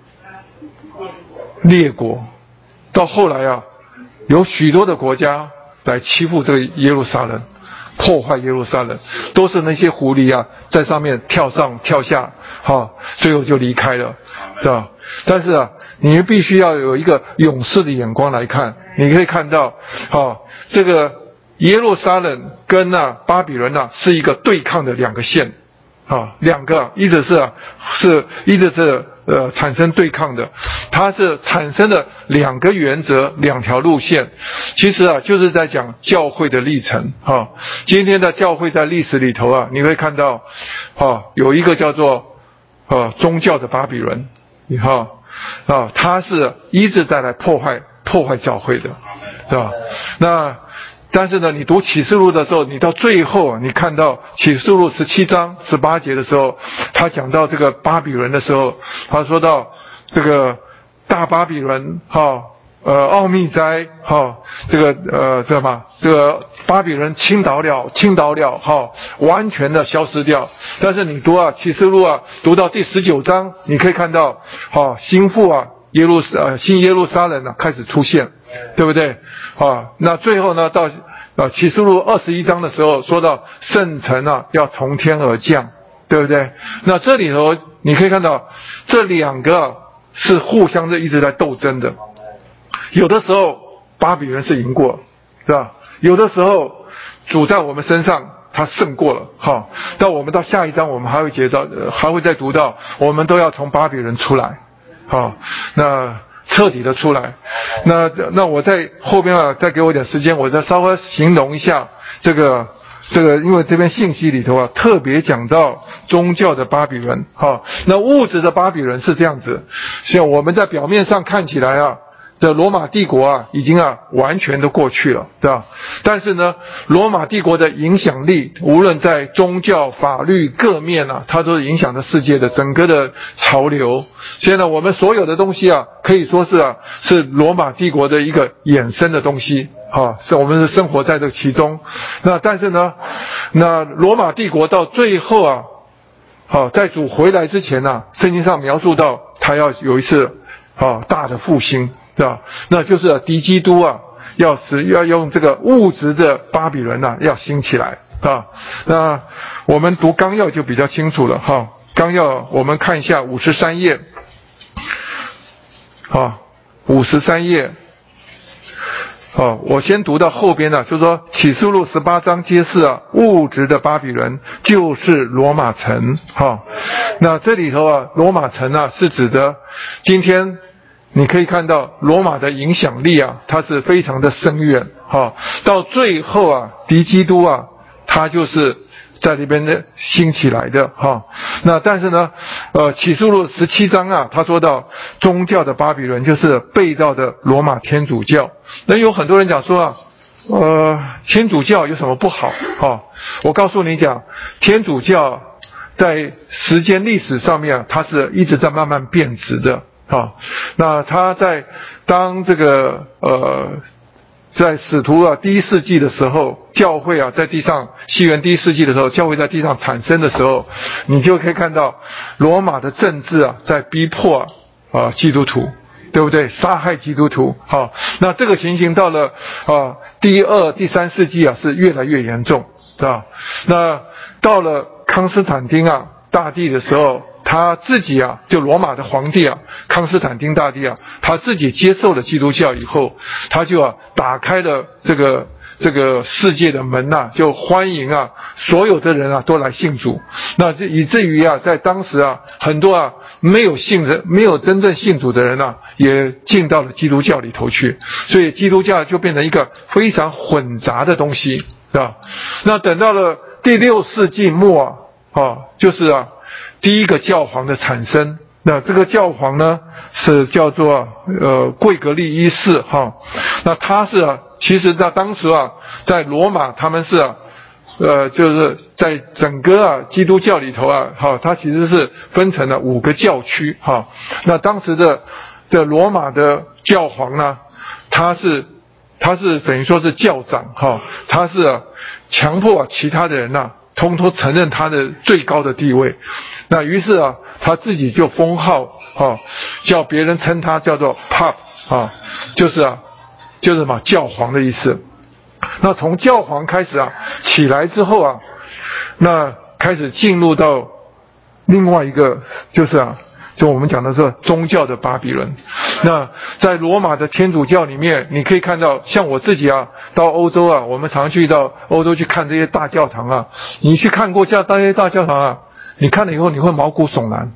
列国。到后来啊，有许多的国家来欺负这个耶路撒冷，破坏耶路撒冷，都是那些狐狸啊在上面跳上跳下，哈，最后就离开了，是吧？但是啊，你必须要有一个勇士的眼光来看，你可以看到，哈，这个耶路撒冷跟啊巴比伦啊是一个对抗的两个线，啊，两个一直是啊是一直是呃产生对抗的，它是产生了两个原则，两条路线。其实啊，就是在讲教会的历程啊。今天的教会在历史里头啊，你会看到啊，有一个叫做啊宗教的巴比伦，你看啊，它是一直在来破坏破坏教会的，是吧？那但是呢，你读启示录的时候，你到最后你看到启示录十七章十八节的时候，他讲到这个巴比伦的时候，他说到这个大巴比伦哈，呃奥秘斋哈，这个呃这什么这个巴比伦倾倒了倾倒了哈，完全的消失掉。但是你读啊启示录啊，读到第十九章，你可以看到哈新妇啊耶路呃新耶路撒冷啊开始出现，对不对啊？那最后呢，到啊启示录二十一章的时候，说到圣城啊要从天而降，对不对？那这里头你可以看到这两个是互相的一直在斗争的。有的时候巴比伦是赢过，是吧？有的时候主在我们身上他胜过了，哈。到我们到下一章，我们还会接到，还会再读到，我们都要从巴比伦出来，好，那彻底的出来。那那我在后边啊，再给我一点时间，我再稍微形容一下这个这个，因为这边信息里头啊，特别讲到宗教的巴比伦，哈。那物质的巴比伦是这样子，像我们在表面上看起来啊。这罗马帝国啊，已经啊完全都过去了，对吧？但是呢，罗马帝国的影响力，无论在宗教、法律各面啊，它都是影响着世界的整个的潮流。现在我们所有的东西啊，可以说是啊，是罗马帝国的一个衍生的东西，啊，是我们是生活在这其中。那但是呢，那罗马帝国到最后啊，好，在主回来之前呢、啊，圣经上描述到他要有一次啊大的复兴。是吧？那就是、啊、敌基督啊，要使要用这个物质的巴比伦啊，要兴起来啊。那我们读纲要就比较清楚了哈。纲要我们看一下五十三页，啊，五十三页。哦，我先读到后边呢，就是说启示录十八章揭示啊，物质的巴比伦就是罗马城哈。那这里头啊，罗马城啊是指的今天。你可以看到罗马的影响力啊，它是非常的深远哈。到最后啊，敌基督啊，他就是在那边的兴起来的哈。那但是呢，呃，启示录十七章啊，他说到宗教的巴比伦就是被造的罗马天主教。那有很多人讲说啊，呃，天主教有什么不好哈？我告诉你讲，天主教在时间历史上面啊，它是一直在慢慢变质的啊。那它在当这个呃。在使徒啊第一世纪的时候，教会啊在地上，西元第一世纪的时候，教会在地上产生的时候，你就可以看到罗马的政治啊在逼迫啊啊基督徒，对不对？杀害基督徒。好，那这个情形到了啊第二、第三世纪啊是越来越严重，是吧？那到了康斯坦丁啊大帝的时候，他自己啊，就罗马的皇帝啊，康斯坦丁大帝啊，他自己接受了基督教以后，他就啊打开了这个这个世界的门呐、啊，就欢迎啊所有的人啊都来信主。那这以至于啊，在当时啊，很多啊没有信人、没有真正信主的人啊，也进到了基督教里头去。所以基督教就变成一个非常混杂的东西，是吧？那等到了第六世纪末啊，啊就是啊。第一个教皇的产生，那这个教皇呢是叫做呃贵格利一世哈，那他是啊，其实在当时啊，在罗马他们是啊，呃就是在整个啊基督教里头啊，哈，它其实是分成了五个教区哈。那当时的这罗马的教皇呢，他是他是等于说是教长哈，他是啊强迫啊其他的人呐、啊。通通承认他的最高的地位，那于是啊，他自己就封号啊，叫别人称他叫做 Pope 啊，就是啊，就是嘛教皇的意思。那从教皇开始啊起来之后啊，那开始进入到另外一个，就是啊。就我们讲的是宗教的巴比伦。那在罗马的天主教里面，你可以看到，像我自己啊，到欧洲啊，我们常去到欧洲去看这些大教堂啊。你去看过这些大教堂啊，你看了以后你会毛骨悚然。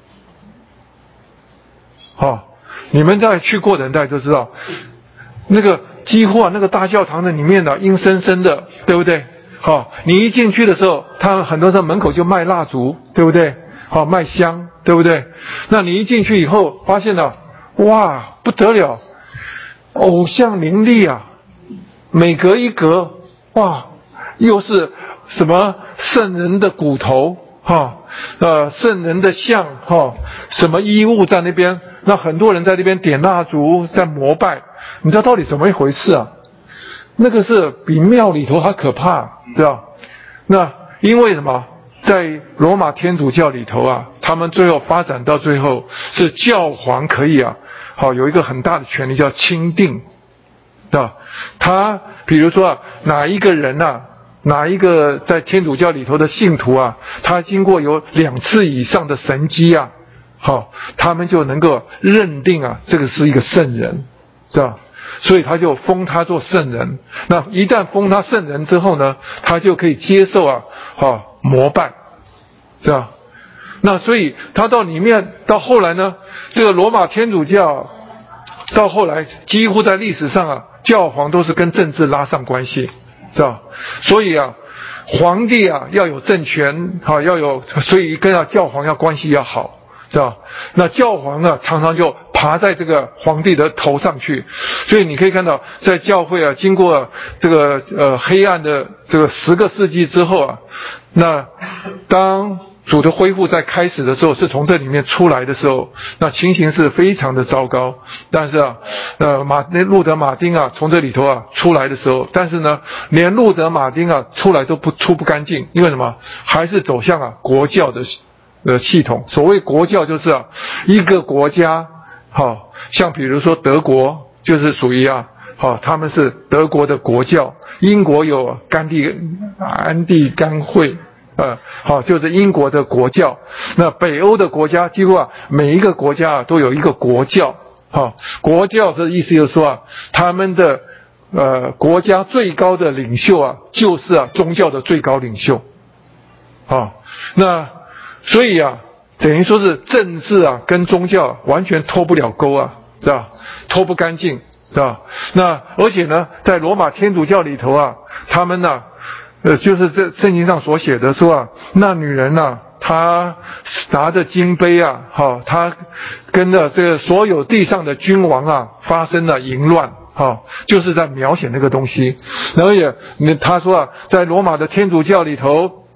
哦，你们在去过的人大家都知道，那个几乎啊那个大教堂的里面的、啊、阴森森的，对不对？好、哦，你一进去的时候，他很多时候门口就卖蜡烛，对不对？好、哦，卖香，对不对？那你一进去以后，发现了、啊，哇，不得了，偶像林立啊，每隔一格，哇，又是什么圣人的骨头，哈、哦，呃，圣人的像，哈、哦，什么衣物在那边，那很多人在那边点蜡烛，在膜拜，你知道到底怎么一回事啊？那个是比庙里头还可怕，知道？那因为什么？在罗马天主教里头啊，他们最后发展到最后是教皇可以啊，好有一个很大的权利叫钦定，对吧？他比如说啊，哪一个人啊，哪一个在天主教里头的信徒啊，他经过有两次以上的神迹啊，好，他们就能够认定啊，这个是一个圣人，是吧？所以他就封他做圣人。那一旦封他圣人之后呢，他就可以接受啊，好。膜拜，是吧？那所以他到里面到后来呢，这个罗马天主教到后来几乎在历史上啊，教皇都是跟政治拉上关系，是吧？所以啊，皇帝啊要有政权，哈、啊，要有，所以跟啊教皇要关系要好，是吧？那教皇呢，常常就爬在这个皇帝的头上去，所以你可以看到，在教会啊，经过这个呃黑暗的这个十个世纪之后啊，那当主的恢复在开始的时候，是从这里面出来的时候，那情形是非常的糟糕。但是啊，呃马那路德马丁啊，从这里头啊出来的时候，但是呢，连路德马丁啊出来都不出不干净，因为什么？还是走向啊国教的呃系统。所谓国教就是啊一个国家，好、哦，像比如说德国就是属于啊。好、哦，他们是德国的国教，英国有甘地安地甘会，呃，好、哦，就是英国的国教。那北欧的国家几乎啊，每一个国家啊都有一个国教，好、哦，国教的意思就是说啊，他们的呃国家最高的领袖啊，就是啊宗教的最高领袖，好、哦，那所以啊，等于说是政治啊跟宗教完全脱不了钩啊，是吧？脱不干净。是吧？那而且呢，在罗马天主教里头啊，他们呢、啊，呃，就是这圣经上所写的说啊，那女人呢、啊，她拿着金杯啊，好、哦，她跟着这个所有地上的君王啊，发生了淫乱，好、哦，就是在描写那个东西。而且他说啊，在罗马的天主教里头，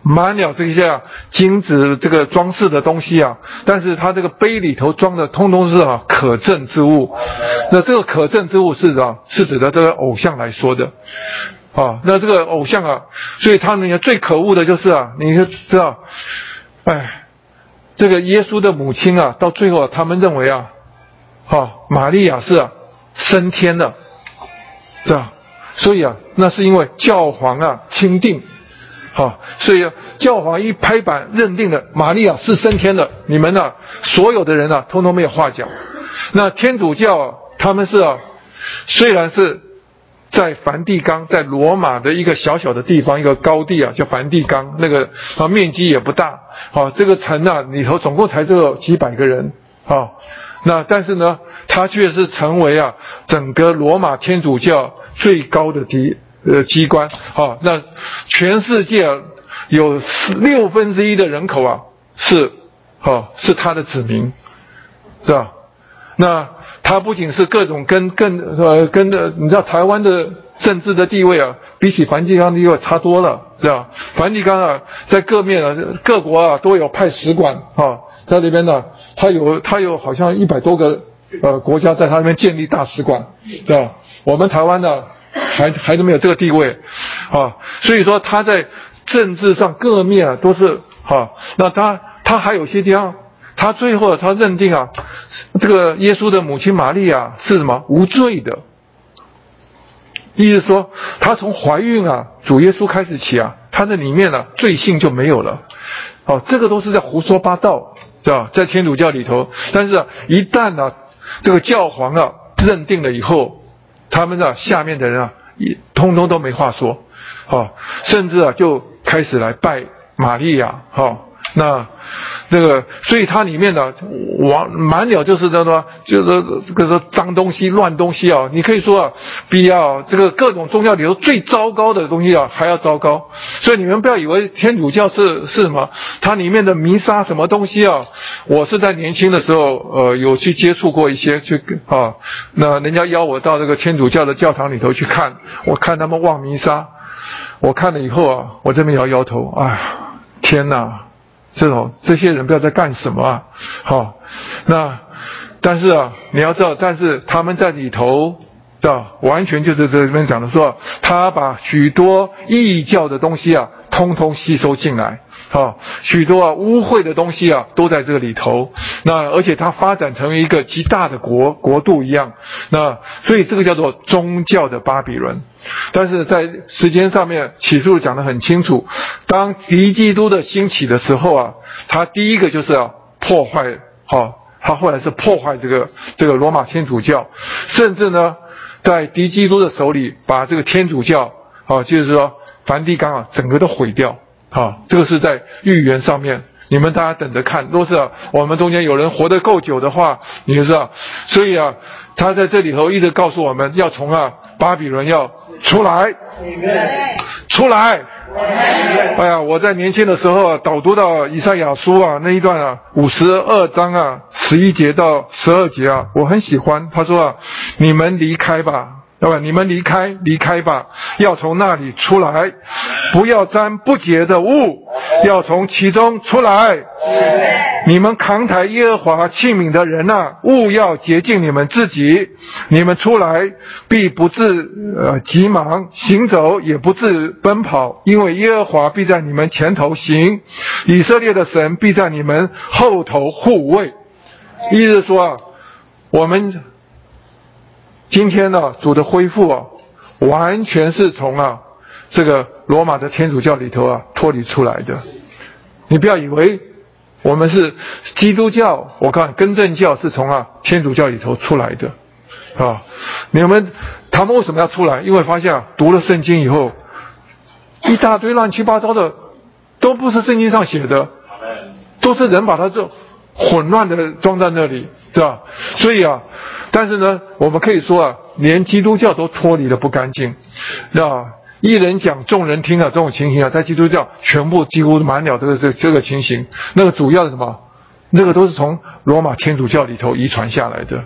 满了这些啊金子这个装饰的东西啊，但是他这个杯里头装的通通是啊可憎之物。那这个可憎之物是啊是指的这个偶像来说的啊。那这个偶像啊，所以他们最可恶的就是啊，你就知道，哎，这个耶稣的母亲啊，到最后、啊、他们认为啊，啊玛利亚是啊升天了，是吧？所以啊，那是因为教皇啊钦定。好，所以教皇一拍板认定了玛利亚是升天的，你们呢、啊，所有的人啊，通通没有话讲。那天主教啊，他们是啊，虽然是在梵蒂冈，在罗马的一个小小的地方，一个高地啊，叫梵蒂冈，那个啊面积也不大，好、啊，这个城啊里头总共才只有几百个人，好、啊，那但是呢，它却是成为啊整个罗马天主教最高的地。呃，机关啊，那全世界有六分之一的人口啊，是啊，是他的子民，是吧？那他不仅是各种跟跟呃跟的，你知道台湾的政治的地位啊，比起梵蒂冈地位差多了，是吧？梵蒂冈啊，在各面啊，各国啊都有派使馆啊，在那边呢，他有他有好像一百多个呃国家在他那边建立大使馆，是吧？我们台湾呢？还还都没有这个地位啊，所以说他在政治上各面啊都是啊，那他他还有些地方，他最后他认定啊，这个耶稣的母亲玛利亚是什么无罪的，意思说他从怀孕啊主耶稣开始起啊，他的里面呢、啊、罪性就没有了，哦、啊，这个都是在胡说八道，是吧？在天主教里头，但是啊，一旦呢、啊、这个教皇啊认定了以后。他们啊，下面的人啊，也通通都没话说，哦，甚至啊就开始来拜玛利亚，哦，那这个，所以它里面呢，完满了就是这个，就是这个说脏东西、乱东西啊，你可以说啊，比啊这个各种宗教里头最糟糕的东西啊还要糟糕。所以你们不要以为天主教是是什么，它里面的弥撒什么东西啊，我是在年轻的时候呃有去接触过一些，去啊，那人家邀我到这个天主教的教堂里头去看，我看他们望弥撒，我看了以后啊，我这边摇摇头，哎呀，天哪！这种这些人不知道在干什么啊？好、哦，那但是啊，你要知道，但是他们在里头，知道完全就是这边讲的说，他把许多异教的东西啊，通通吸收进来，好、哦，许多啊污秽的东西啊，都在这个里头。那而且它发展成为一个极大的国国度一样。那所以这个叫做宗教的巴比伦。但是在时间上面，启示录讲得很清楚，当敌基督的兴起的时候啊，他第一个就是要破坏，好、哦，他后来是破坏这个这个罗马天主教，甚至呢，在敌基督的手里把这个天主教，哦，就是说梵蒂冈啊，整个都毁掉，好、哦，这个是在预言上面。你们大家等着看，若是、啊、我们中间有人活得够久的话，你就知道。所以啊，他在这里头一直告诉我们要从啊巴比伦要出来，出来。哎呀，我在年轻的时候啊，导读到以赛亚书啊那一段啊，五十二章啊，十一节到十二节啊，我很喜欢。他说啊，你们离开吧。要不你们离开离开吧，要从那里出来，不要沾不洁的物，要从其中出来。你们扛抬耶和华器皿的人啊，务要洁净你们自己。你们出来必不至呃急忙行走，也不至奔跑，因为耶和华必在你们前头行，以色列的神必在你们后头护卫。意思说啊，我们今天呢，主的恢复啊，完全是从啊这个罗马的天主教里头啊脱离出来的。你不要以为我们是基督教，我看更正教是从啊天主教里头出来的啊。你们他们为什么要出来？因为发现啊，读了圣经以后，一大堆乱七八糟的，都不是圣经上写的，都是人把它这混乱的装在那里，对吧？所以啊。但是呢，我们可以说啊，连基督教都脱离了不干净，那一人讲众人听啊，这种情形啊，在基督教全部几乎满了这个这这个情形。那个主要的什么？这个都是从罗马天主教里头遗传下来的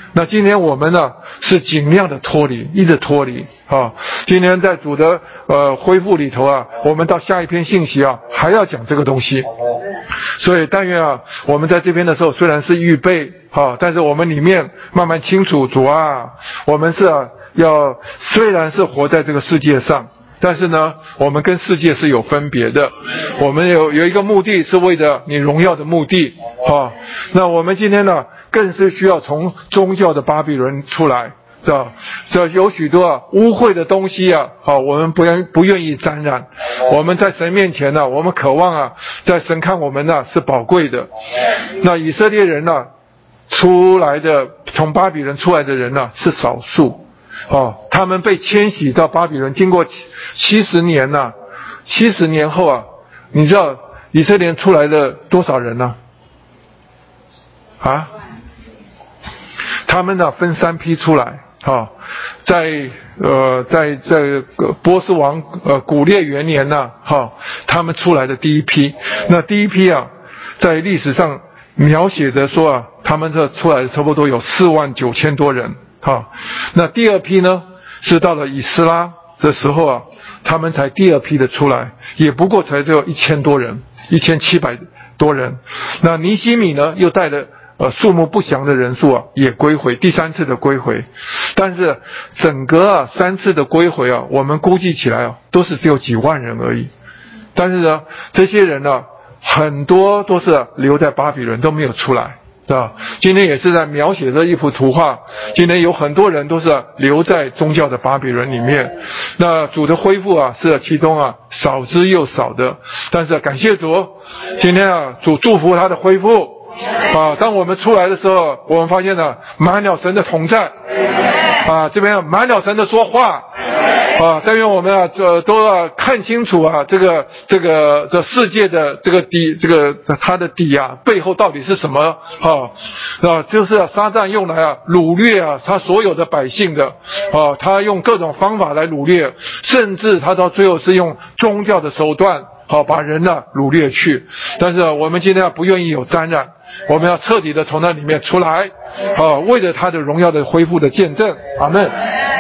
那今天我们呢是尽量的脱离，一直脱离啊。今天在主的呃恢复里头啊，我们到下一篇信息啊还要讲这个东西。所以但愿啊，我们在这边的时候虽然是预备啊，但是我们里面慢慢清楚，主啊，我们是啊要虽然是活在这个世界上，但是呢，我们跟世界是有分别的。我们有有一个目的，是为了你荣耀的目的啊。那我们今天呢，更是需要从宗教的巴比伦出来，是吧？这有许多啊污秽的东西啊，好，我们不愿不愿意沾染。我们在神面前呢、啊，我们渴望啊，在神看我们呢、啊、是宝贵的。那以色列人呢、啊，出来的从巴比伦出来的人呢、啊、是少数。哦，他们被迁徙到巴比伦，经过七十年呐、啊，七十年后啊，你知道以色列出来的多少人呢、啊？啊，他们呢分三批出来，啊、哦，在呃在在波斯王呃古列元年呢、啊，哈、哦，他们出来的第一批，那第一批啊，在历史上描写的说啊，他们这出来的差不多有四万九千多人。好，那第二批呢，是到了以斯拉的时候啊，他们才第二批的出来，也不过才只有一千多人，一千七百多人。那尼希米呢，又带了呃数目不详的人数啊，也归回，第三次的归回。但是整个啊三次的归回啊，我们估计起来啊，都是只有几万人而已。但是呢，这些人呢、啊，很多都是、啊、留在巴比伦，都没有出来。啊，今天也是在描写这一幅图画。今天有很多人都是留在宗教的巴比伦里面。那主的恢复啊，是其中啊少之又少的。但是感谢主，今天啊主祝福他的恢复。啊，当我们出来的时候，我们发现了满了神的同在。啊，这边满了神的说话。啊，但愿我们啊，这都要看清楚啊，这个这个这世界的这个底，这个它的底啊，背后到底是什么啊？啊，就是啊，撒旦用来啊掳掠啊他所有的百姓的啊，他用各种方法来掳掠，甚至他到最后是用宗教的手段，好、啊、把人呢、啊、掳掠去。但是、啊、我们今天、啊、不愿意有沾染，我们要彻底的从那里面出来，啊，为了他的荣耀的恢复的见证。阿们。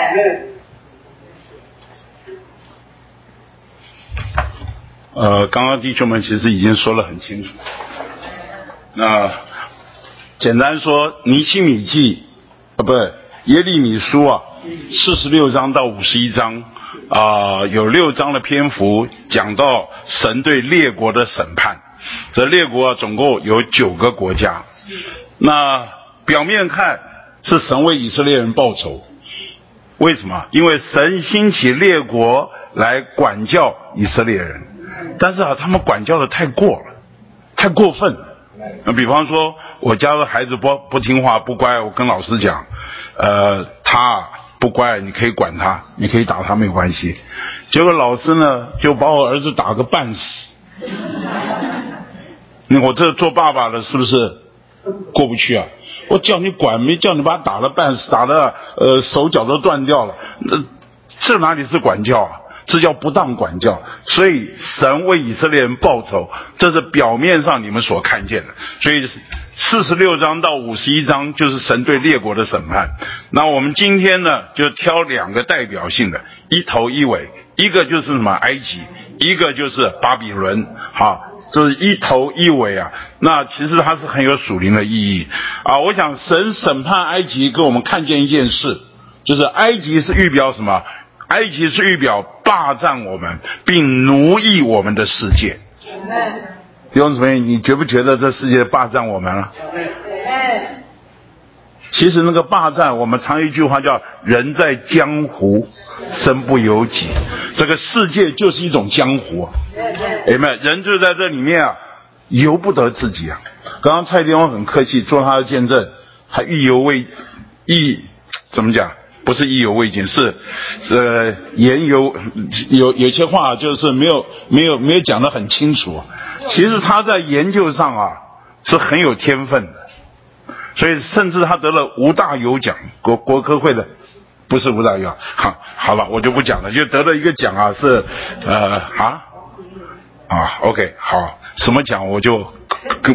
呃，刚刚弟兄们其实已经说得很清楚。那简单说，尼希米记啊，不是耶利米书啊，四十六章到五十一章啊、呃，有六章的篇幅讲到神对列国的审判。这列国、啊、总共有九个国家。那表面看是神为以色列人报仇，为什么？因为神兴起列国来管教以色列人。但是啊，他们管教的太过了，太过分了。那比方说，我家的孩子不不听话、不乖，我跟老师讲，呃，他不乖，你可以管他，你可以打他没关系。结果老师呢，就把我儿子打个半死。我这做爸爸的是不是过不去啊？我叫你管，没叫你把他打了半死，打的呃手脚都断掉了，呃，这哪里是管教啊？这叫不当管教。所以神为以色列人报仇，这是表面上你们所看见的。所以四十六章到五十一章就是神对列国的审判。那我们今天呢，就挑两个代表性的，一头一尾，一个就是什么埃及，一个就是巴比伦。好，这是一头一尾啊。那其实它是很有属灵的意义啊。我想神审判埃及，给我们看见一件事，就是埃及是预表什么？埃及是预表霸占我们并奴役我们的世界。弟兄姊妹，你觉不觉得这世界霸占我们了？其实那个霸占，我们常一句话叫人在江湖身不由己。这个世界就是一种江湖，哎们，人就在这里面啊，由不得自己啊。刚刚蔡弟兄很客气做他的见证，还意犹未意怎么讲？不是意犹未尽，是呃言犹有有些话就是没有没有没有讲得很清楚。其实他在研究上啊是很有天分的，所以甚至他得了吴大猷奖，国国科会的，不是吴大猷。好，好了，我就不讲了，就得了一个奖啊，是呃啊啊 ，OK， 好，什么奖我就跟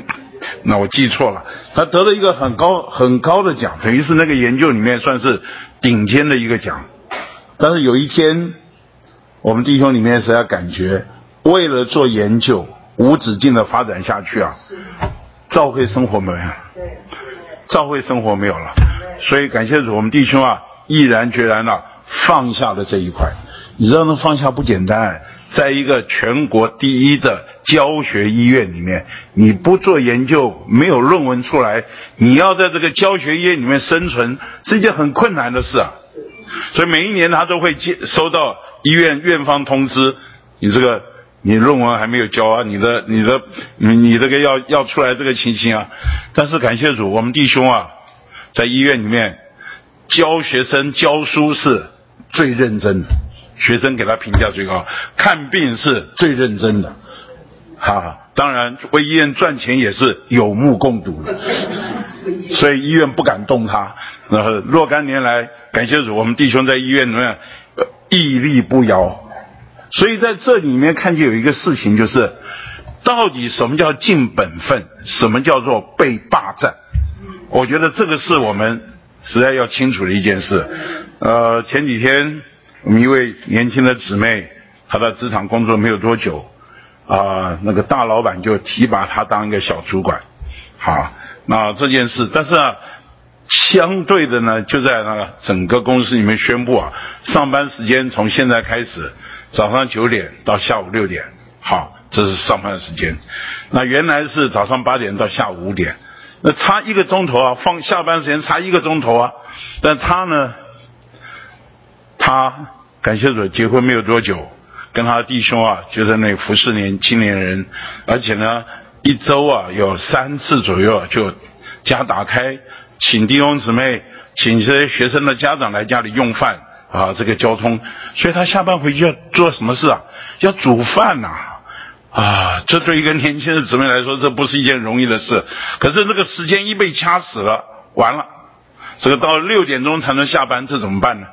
那我记错了，他得了一个很高很高的奖，等于是那个研究里面算是顶尖的一个奖。但是有一天，我们弟兄里面实在感觉，为了做研究，无止境的发展下去啊，教会生活没有了，教会生活没有了，所以感谢主，我们弟兄啊，毅然决然的放下了这一块。你知道那放下不简单，在一个全国第一的教学医院里面，你不做研究，没有论文出来，你要在这个教学医院里面生存，是一件很困难的事啊。所以每一年他都会接收到医院院方通知，你这个你论文还没有交啊，你的你的你你这个要要出来这个情形啊。但是感谢主，我们弟兄啊，在医院里面教学生教书是最认真的，学生给他评价最高，看病是最认真的，哈，当然为医院赚钱也是有目共睹的，所以医院不敢动他。然后若干年来，感谢主，我们弟兄在医院里面屹立不摇。所以在这里面看见有一个事情，就是到底什么叫尽本分，什么叫做被霸占。我觉得这个是我们实在要清楚的一件事。呃，前几天我们一位年轻的姊妹，她在职场工作没有多久，啊、呃，那个大老板就提拔她当一个小主管。好，那这件事，但是啊，相对的呢，就在那个整个公司里面宣布啊，上班时间从现在开始，早上九点到下午六点，好，这是上班时间。那原来是早上八点到下午五点，那差一个钟头啊，放下班时间差一个钟头啊。但他呢，他感谢主结婚没有多久，跟他的弟兄啊就在那里服侍年青年人，而且呢一周啊有三次左右啊就家打开，请弟兄姊妹，请这些学生的家长来家里用饭啊，这个交通，所以他下班回去要做什么事啊？要煮饭呐、啊。啊，这对一个年轻的姊妹来说，这不是一件容易的事。可是这个时间一被掐死了，完了，这个到六点钟才能下班，这怎么办呢？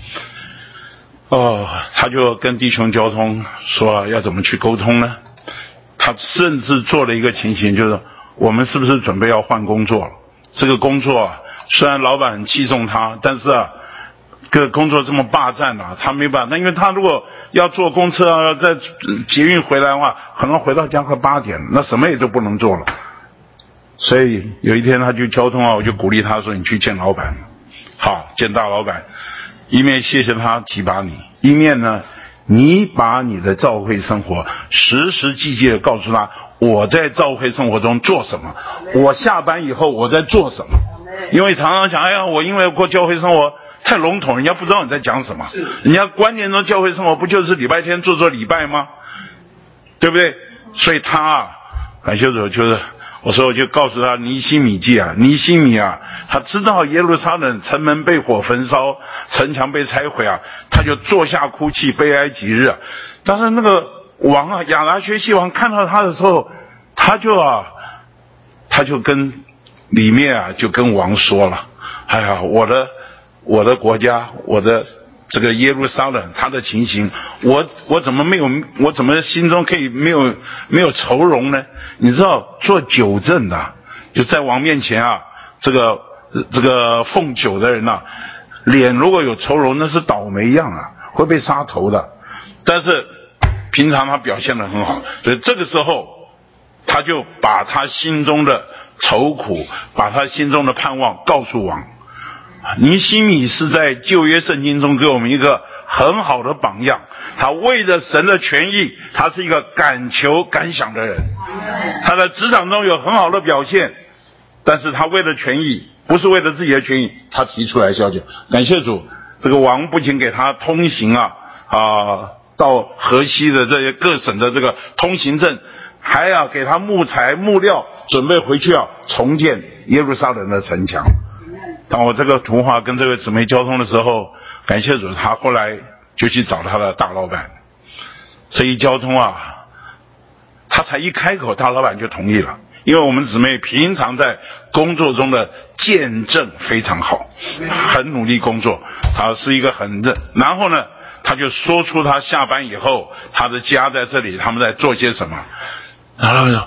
哦，他就跟弟兄交通，说要怎么去沟通呢？他甚至做了一个情形，就是我们是不是准备要换工作了？这个工作啊，虽然老板很器重他，但是啊，这个工作这么霸占啊，他没办法。那因为他如果要坐公车啊，在捷运回来的话，可能回到家快八点了，那什么也都不能做了。所以有一天他就交通啊，我就鼓励他说：“你去见老板，好，见大老板，一面谢谢他提拔你，一面呢，你把你的教会生活实实际际的告诉他，我在教会生活中做什么，我下班以后我在做什么。因为常常讲，哎呀，我因为过教会生活太笼统，人家不知道你在讲什么。人家观念中教会生活不就是礼拜天做做礼拜吗？对不对？所以他啊，感谢主，就是我说我就告诉他尼希米记啊，尼希米啊，他知道耶路撒冷城门被火焚烧，城墙被拆毁啊，他就坐下哭泣，悲哀几日啊。但是那个王啊，亚达薛西王看到他的时候，他就啊，他就跟里面啊，就跟王说了，哎呀，我的我的国家，我的这个耶路撒冷，他的情形，我我怎么没有，我怎么心中可以没有没有愁容呢？你知道做酒政的，就在王面前啊，这个这个奉酒的人呐、啊，脸如果有愁容，那是倒霉样啊，会被杀头的。但是平常他表现得很好，所以这个时候他就把他心中的愁苦，把他心中的盼望告诉王。尼希米是在旧约圣经中给我们一个很好的榜样，他为了神的权益，他是一个敢求敢想的人，他在职场中有很好的表现，但是他为了权益，不是为了自己的权益，他提出来消解。感谢主，这个王不仅给他通行啊啊到河西的这些各省的这个通行证，还要给他木材木料，准备回去啊重建耶路撒冷的城墙。当我这个图画跟这位姊妹交通的时候，感谢主，他后来就去找他的大老板。这一交通啊，他才一开口，大老板就同意了。因为我们姊妹平常在工作中的见证非常好，很努力工作，他是一个很认。然后呢，他就说出他下班以后，他的家在这里，他们在做些什么。然后说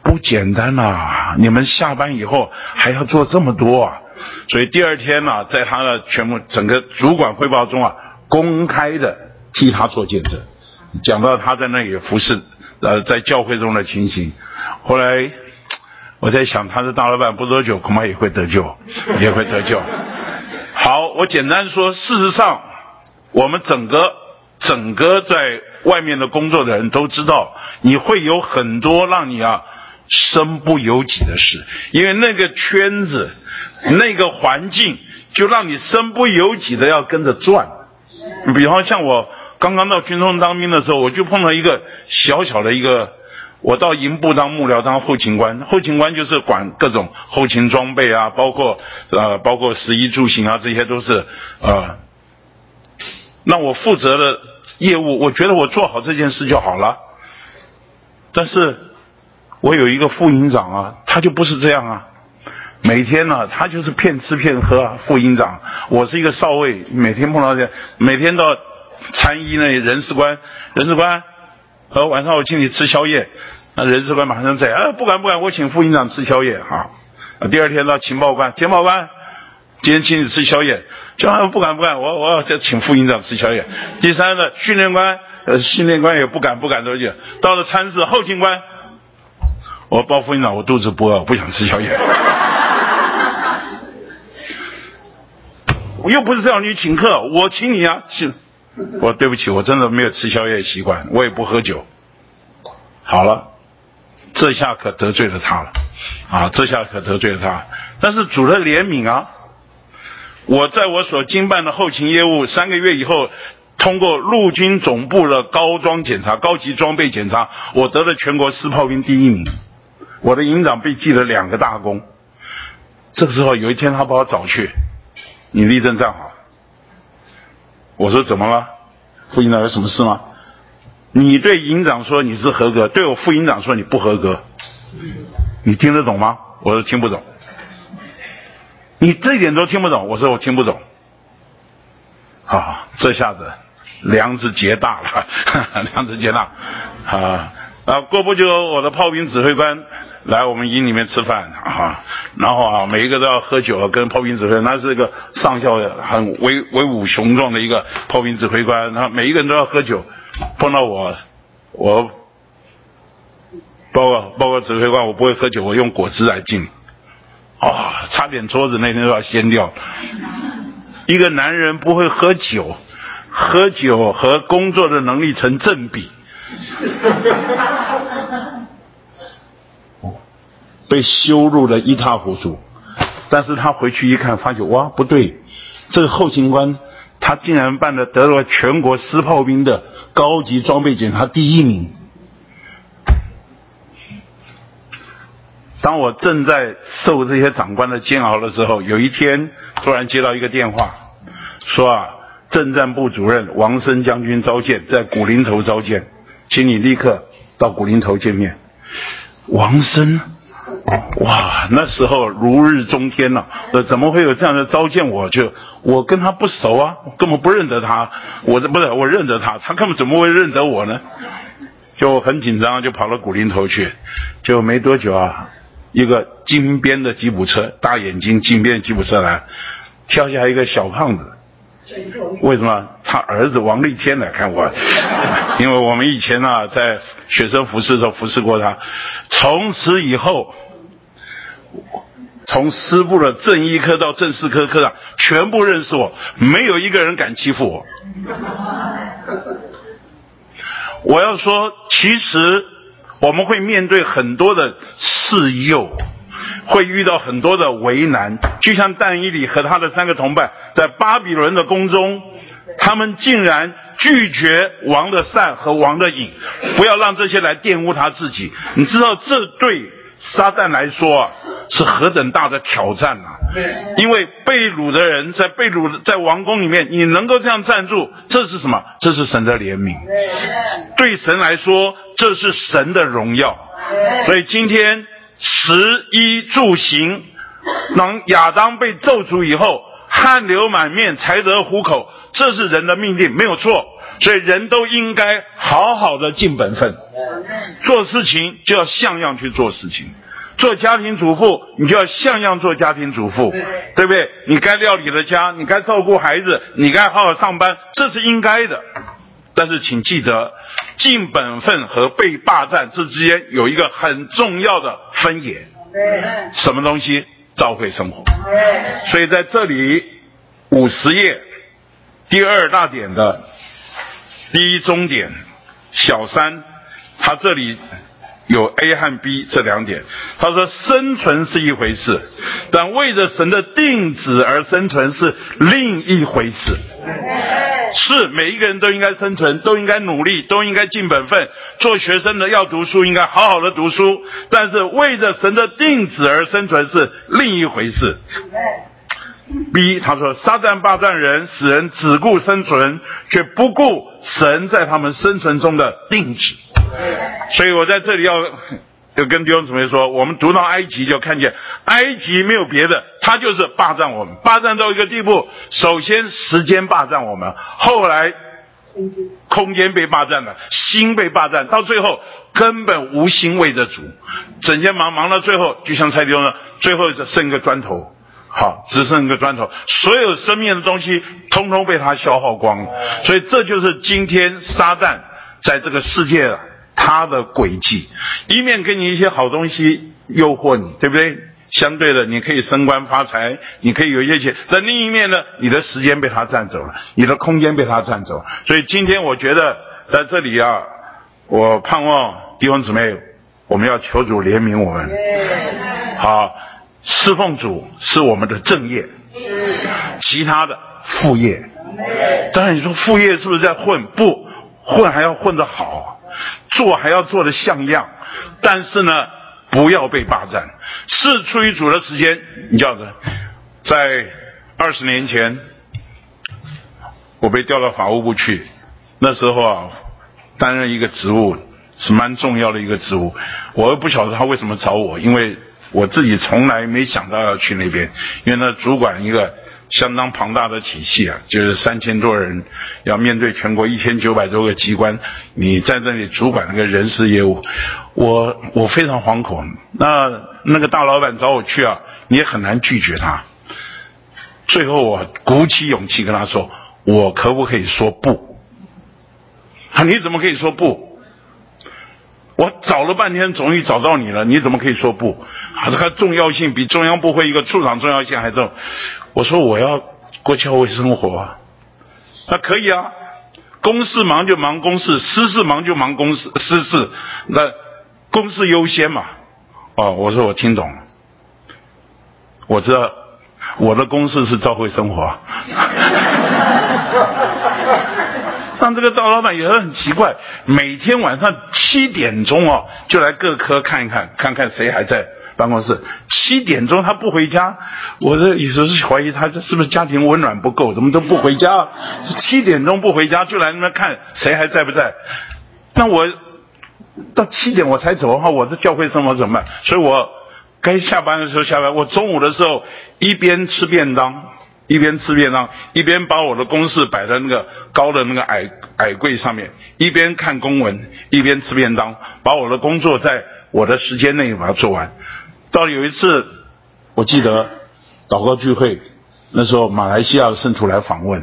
不简单啊，你们下班以后还要做这么多啊。所以第二天呢、啊，在他的全部整个主管汇报中啊，公开的替他做见证，讲到他在那里服侍呃在教会中的情形。后来我在想，他是大老板，不多久恐怕也会得救，也会得救。好，我简单说，事实上我们整个整个在外面的工作的人都知道，你会有很多让你啊身不由己的事，因为那个圈子那个环境就让你身不由己的要跟着转。比方像我刚刚到军中当兵的时候，我就碰到一个小小的一个，我到营部当幕僚当后勤官，后勤官就是管各种后勤装备啊，包括呃包括食衣住行啊，这些都是呃那我负责的业务，我觉得我做好这件事就好了。但是我有一个副营长啊，他就不是这样啊，每天呢、啊、他就是骗吃骗喝啊。副营长，我是一个少尉，每天碰到这，每天到参议那里人事官，人事官，呃晚上我请你吃宵夜，那人事官马上在，啊不管不管，我请副营长吃宵夜啊。第二天到情报官，情报官，今天请你吃宵夜，就不敢不敢，我我要请副营长吃宵夜。第三呢，训练官，呃训练官也不敢不敢多久。到了参事后勤官，我报副营长，我肚子不饿，我不想吃宵夜。我又不是这样你请客，我请你啊，请我对不起，我真的没有吃宵夜的习惯，我也不喝酒。好了，这下可得罪了他了啊！这下可得罪了他。但是主的怜悯啊，我在我所经办的后勤业务三个月以后，通过陆军总部的高装检查、高级装备检查，我得了全国师炮兵第一名。我的营长被记了两个大功。这个时候有一天他把我找去，你立正站好。我说怎么了？副营长有什么事吗？你对营长说你是合格，对我副营长说你不合格，你听得懂吗？我说听不懂。你这一点都听不懂？我说我听不懂。啊，这下子梁子结大了，呵呵梁子结大啊！啊，过不久我的炮兵指挥官来我们营里面吃饭啊，然后啊每一个都要喝酒，跟炮兵指挥，那是一个上校很威威武雄壮的一个炮兵指挥官，然后每一个人都要喝酒。碰到我，我包括包括指挥官，我不会喝酒，我用果汁来敬。啊、哦，差点桌子那天都要掀掉。一个男人不会喝酒，喝酒和工作的能力成正比。被羞辱得一塌糊涂。但是他回去一看，发现哇不对，这个后勤官他竟然办了得了全国师炮兵的高级装备检查第一名。当我正在受这些长官的煎熬的时候，有一天突然接到一个电话，说啊，政战部主任王生将军召见，在古林头召见，请你立刻到古林头见面。王生，哇，那时候如日中天了、啊，呃，怎么会有这样的召见我？就我跟他不熟啊，根本不认得他，我不是我认得他，他根本怎么会认得我呢？就很紧张，就跑到古林头去，就没多久啊，一个金边的吉普车，大眼睛金边的吉普车来，跳下一个小胖子。为什么？他儿子王立天来看我，因为我们以前啊在学生服侍的时候服侍过他。从此以后，从师部的正一科到正四科科长全部认识我，没有一个人敢欺负我。我要说，其实我们会面对很多的试诱，会遇到很多的为难，就像但以理和他的三个同伴在巴比伦的宫中，他们竟然拒绝王的善和王的隐，不要让这些来玷污他自己。你知道这对撒旦来说啊是何等大的挑战啊！因为被掳的人在被掳在王宫里面，你能够这样站住，这是什么？这是神的怜悯。对神来说，这是神的荣耀。所以今天食衣住行，当亚当被咒诅以后，汗流满面才得糊口，这是人的命定，没有错。 所以人都应该好好的尽本分，做事情就要像样去做事情。做家庭主妇，你就要像样做家庭主妇，对不对？你该料理的家，你该照顾孩子，你该好好上班，这是应该的。但是请记得，尽本分和被霸占这之间有一个很重要的分野。什么东西？照会生活。所以在这里五十页第二大点的第一中点小三，他这里有 A 和 B 这两点。他说生存是一回事，但为着神的定旨而生存是另一回事。是每一个人都应该生存，都应该努力，都应该尽本分。做学生的要读书，应该好好的读书，但是为着神的定旨而生存是另一回事。B 他说撒旦霸占人，使人只顾生存，却不顾神在他们生存中的定旨。所以我在这里要要跟弟兄姊妹说，我们读到埃及就看见埃及没有别的，他就是霸占我们，霸占到一个地步，首先时间霸占我们，后来空间被霸占了，心被霸占，到最后根本无心为着主，整天忙忙到最后，就像蔡弟兄说，最后只剩一个砖头，好，只剩一个砖头，所有生命的东西通通被他消耗光。所以这就是今天撒旦在这个世界他的诡计，一面给你一些好东西诱惑你，对不对？相对的你可以升官发财，你可以有一些钱，但另一面呢，你的时间被他占走了，你的空间被他占走。所以今天我觉得在这里啊，我盼望弟兄姊妹，我们要求主怜悯我们。好，侍奉主是我们的正业，其他的副业。当然你说副业是不是在混？不，混还要混得好，做还要做得像样，但是呢不要被霸占。是出于主的时间，你知道的，在二十年前我被调到法务部去，那时候啊担任一个职务是蛮重要的一个职务，我又不晓得他为什么找我，因为我自己从来没想到要去那边，因为那主管一个相当庞大的体系啊，就是三千多人，要面对全国一千九百多个机关，你在这里主管那个人事业务，我我非常惶恐。那那个大老板找我去啊，你也很难拒绝他。最后我鼓起勇气跟他说，我可不可以说不？啊，你怎么可以说不？我找了半天，终于找到你了，你怎么可以说不？啊，这个重要性比中央部会一个处长重要性还重。我说我要过教会生活，那可以啊，公事忙就忙公事，私事忙就忙公事私事，那公事优先嘛。哦，我说我听懂了，我知道我的公事是教会生活。但这个大老板也很奇怪，每天晚上七点钟哦，就来各科看一看，看看谁还在办公室。七点钟他不回家，我这有时候是怀疑他这是不是家庭温暖不够，怎么都不回家？七点钟不回家就来那边看谁还在不在。那我到七点我才走的话，我这教会生活怎么办？所以我该下班的时候下班，我中午的时候一边吃便当。一边吃便当，一边把我的公事摆在那个高的那个矮矮柜上面，一边看公文，一边吃便当，把我的工作在我的时间内把它做完。到了有一次，我记得祷告聚会，那时候马来西亚的圣徒来访问，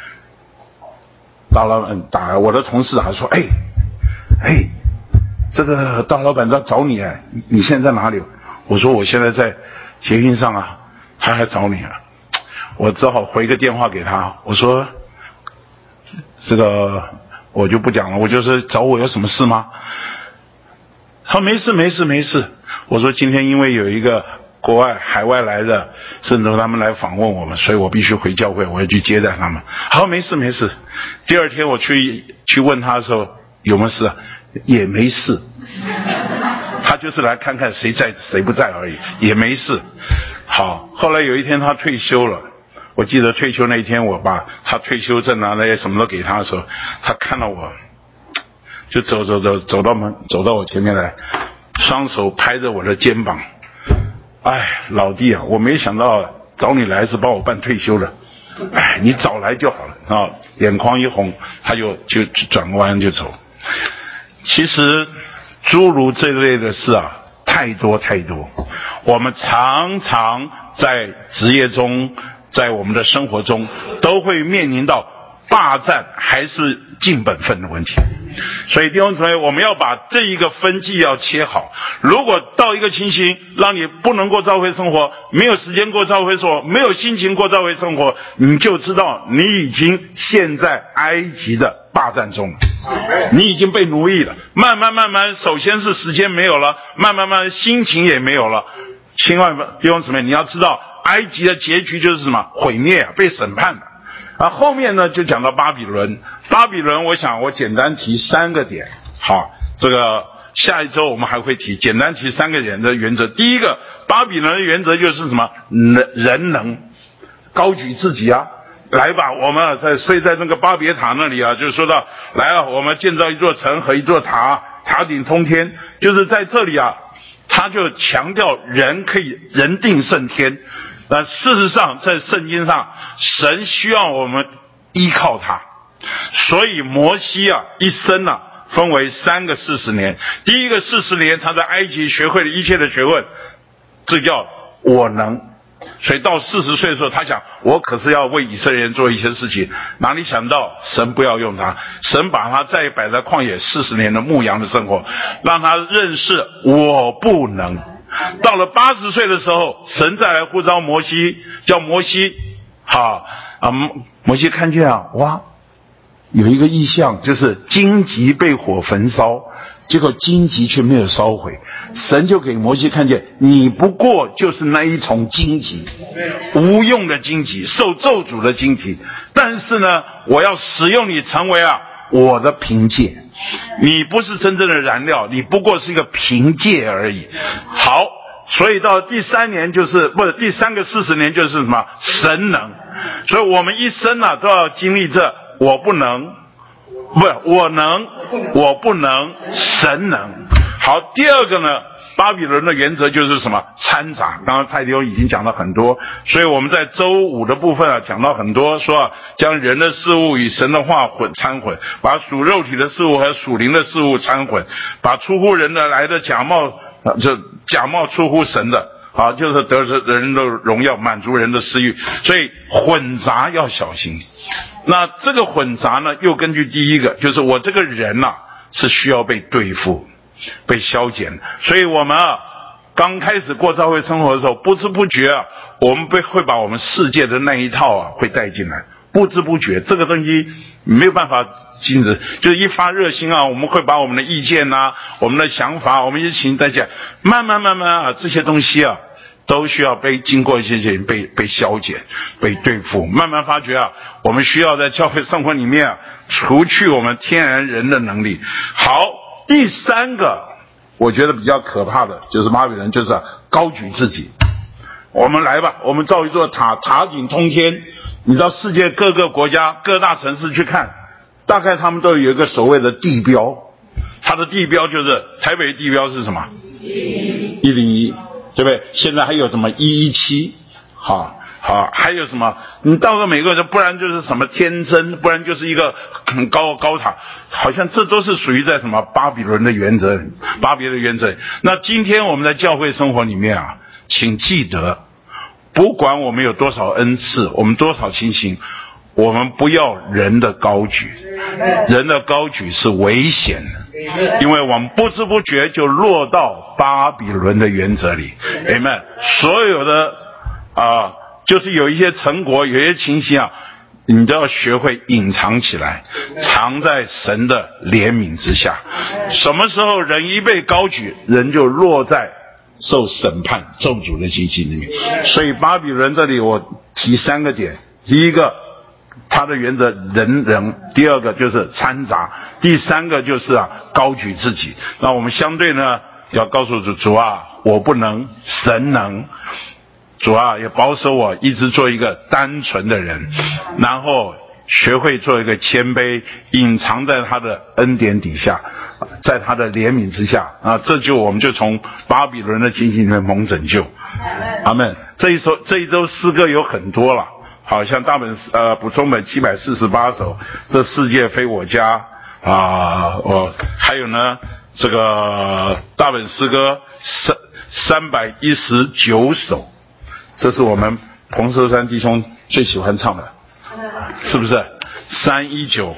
大老板打来，我的同事还说，哎哎，这个大老板在找你哎，你现在在哪里？我说我现在在捷运上啊，他还找你啊。我只好回个电话给他，我说这个我就不讲了，我就是找我有什么事吗？他说没事没事没事。我说今天因为有一个国外海外来的圣徒他们来访问我们，所以我必须回教会，我要去接待他们。好，没事没事。第二天我去去问他的时候有没有事，也没事。他就是来看看谁在谁不在而已，也没事。好，后来有一天他退休了。我记得退休那一天，我把他退休证啊那些什么都给他的时候，他看到我，就走走走走到门，走到我前面来，双手拍着我的肩膀。哎，老弟啊，我没想到找你来是帮我办退休的，哎，你早来就好了啊，眼眶一红，他就就转个弯就走。其实诸如这类的事啊，太多太多。我们常常在职业中，在我们的生活中，都会面临到霸占还是尽本分的问题。所以弟兄姊妹，我们要把这一个分际要切好。如果到一个情形让你不能过教会生活，没有时间过教会生活，没有心情过教会生活，你就知道你已经陷在埃及的霸占中了，你已经被奴役了。慢慢慢慢，首先是时间没有了，慢慢慢慢心情也没有了。亲爱的弟兄姊妹，你要知道埃及的结局就是什么？毁灭啊，被审判的。啊，后面呢就讲到巴比伦。巴比伦，我想我简单提三个点。好，这个下一周我们还会提，简单提三个点的原则。第一个，巴比伦的原则就是什么？人人能高举自己啊。来吧，我们在睡在那个巴别塔那里啊，就是说到来啊，我们建造一座城和一座塔，塔顶通天，就是在这里啊，他就强调人可以人定胜天。那事实上在圣经上，神需要我们依靠他，所以摩西啊一生啊分为三个四十年。第一个四十年他在埃及学会了一切的学问，这叫我能。所以到四十岁的时候，他想我可是要为以色列人做一些事情，哪里想到神不要用他，神把他再摆在旷野四十年的牧羊的生活，让他认识我不能。到了八十岁的时候，神再来呼召摩西，叫摩西，好啊，摩西看见啊，哇，有一个异象，就是荆棘被火焚烧，结果荆棘却没有烧毁。神就给摩西看见，你不过就是那一丛荆棘，无用的荆棘，受咒诅的荆棘。但是呢，我要使用你成为啊我的凭借。你不是真正的燃料，你不过是一个凭借而已。好，所以到第三年就是不是第三个四十年就是什么？神能。所以我们一生啊都要经历这我不能，不是我能，我不能，神能。好，第二个呢，巴比伦的原则就是什么？掺杂。刚刚蔡弟兄已经讲了很多，所以我们在周五的部分啊讲到很多，说、啊、将人的事物与神的话混掺混，把属肉体的事物和属灵的事物掺混，把出乎人的来的假冒，啊、就假冒出乎神的，啊，就是得人的荣耀，满足人的私欲。所以混杂要小心。那这个混杂呢，又根据第一个，就是我这个人呐、啊、是需要被对付。被消减，所以我们啊，刚开始过教会生活的时候，不知不觉啊，我们被会把我们世界的那一套啊，会带进来，不知不觉，这个东西没有办法禁止，就是一发热心啊，我们会把我们的意见啊，我们的想法，我们一起带进来，慢慢慢慢啊，这些东西啊，都需要被经过一些些被被消减、被对付，慢慢发觉啊，我们需要在教会生活里面啊，除去我们天然人的能力。好。第三个我觉得比较可怕的就是巴比伦，就是高举自己。我们来吧，我们造一座塔，塔顶通天。你到世界各个国家各大城市去看，大概他们都有一个所谓的地标，它的地标就是台北地标是什么？一零一，对不对？现在还有什么一一七，好好，还有什么？你到了美国，不然就是什么天真，不然就是一个很高高塔，好像这都是属于在什么巴比伦的原则，巴比伦的原则。那今天我们在教会生活里面啊，请记得，不管我们有多少恩赐，我们多少情形，我们不要人的高举，人的高举是危险的，因为我们不知不觉就落到巴比伦的原则里。Amen。所有的啊。呃就是有一些成果，有一些情形啊，你都要学会隐藏起来，藏在神的怜悯之下。什么时候人一被高举，人就落在受审判咒诅的机器里面。所以巴比伦这里我提三个点：第一个，他的原则人人；第二个就是掺杂；第三个就是啊高举自己。那我们相对呢，要告诉主主啊，我不能，神能。主啊，也保守我一直做一个单纯的人，然后学会做一个谦卑，隐藏在他的恩典底下，在他的怜悯之下啊，这就我们就从巴比伦的情形里面蒙拯救。阿们。这一周这一周诗歌有很多了好像大本呃补充本七百四十八首，这世界非我家啊，我还有呢这个大本诗歌三三百一十九首，这是我们彭寿山弟兄最喜欢唱的，是不是？三一九。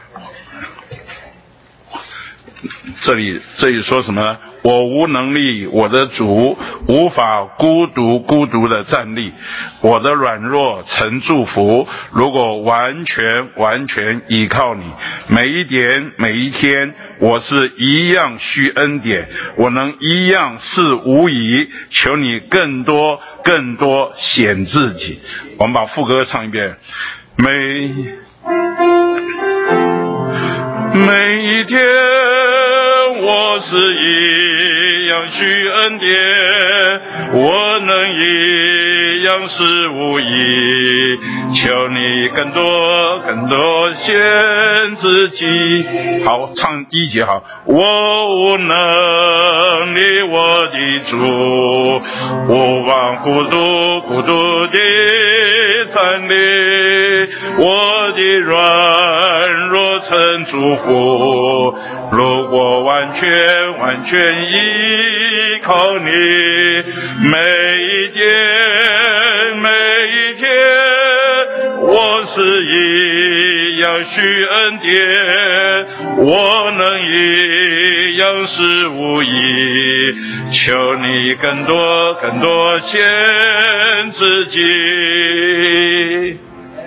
这里这里说什么呢？我无能力，我的主无法孤独孤独的站立，我的软弱曾祝福。如果完全完全依靠你，每一点每一天，我是一样需恩典，我能一样是无疑。求你更多更多显自己。我们把副歌唱一遍。每每一天我是一样需恩典，我能一样是无益。求你更多更多显自己。好，唱第一节好。我无能力，我的主无望孤独孤独的站立，我的软弱曾祝福。如果完全完全依靠你，每一天每一天，我是一样需恩典，我能一样是无益。求你更多更多显自己。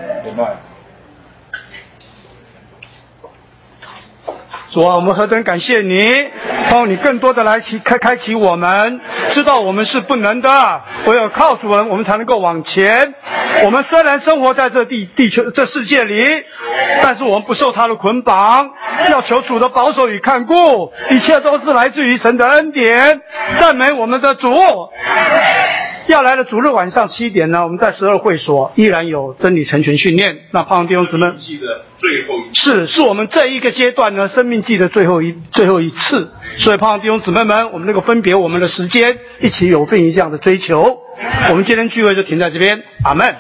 主啊，我们何等感谢你，帮你更多的来开开启我们，知道我们是不能的，唯有靠主人我们才能够往前。我们虽然生活在这地地球这世界里，但是我们不受他的捆绑，要求主的保守与看顾，一切都是来自于神的恩典。赞美我们的主。要来的主日晚上七点呢，我们在十二会所依然有真理成全训练。那盼望弟兄姊妹，是是我们这一个阶段呢生命记的最后一最后一次，所以盼望弟兄姊妹们，我们那个分别我们的时间，一起有份一样的追求。我们今天聚会就停在这边，阿们。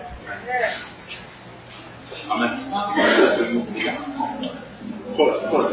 阿们。后来后来。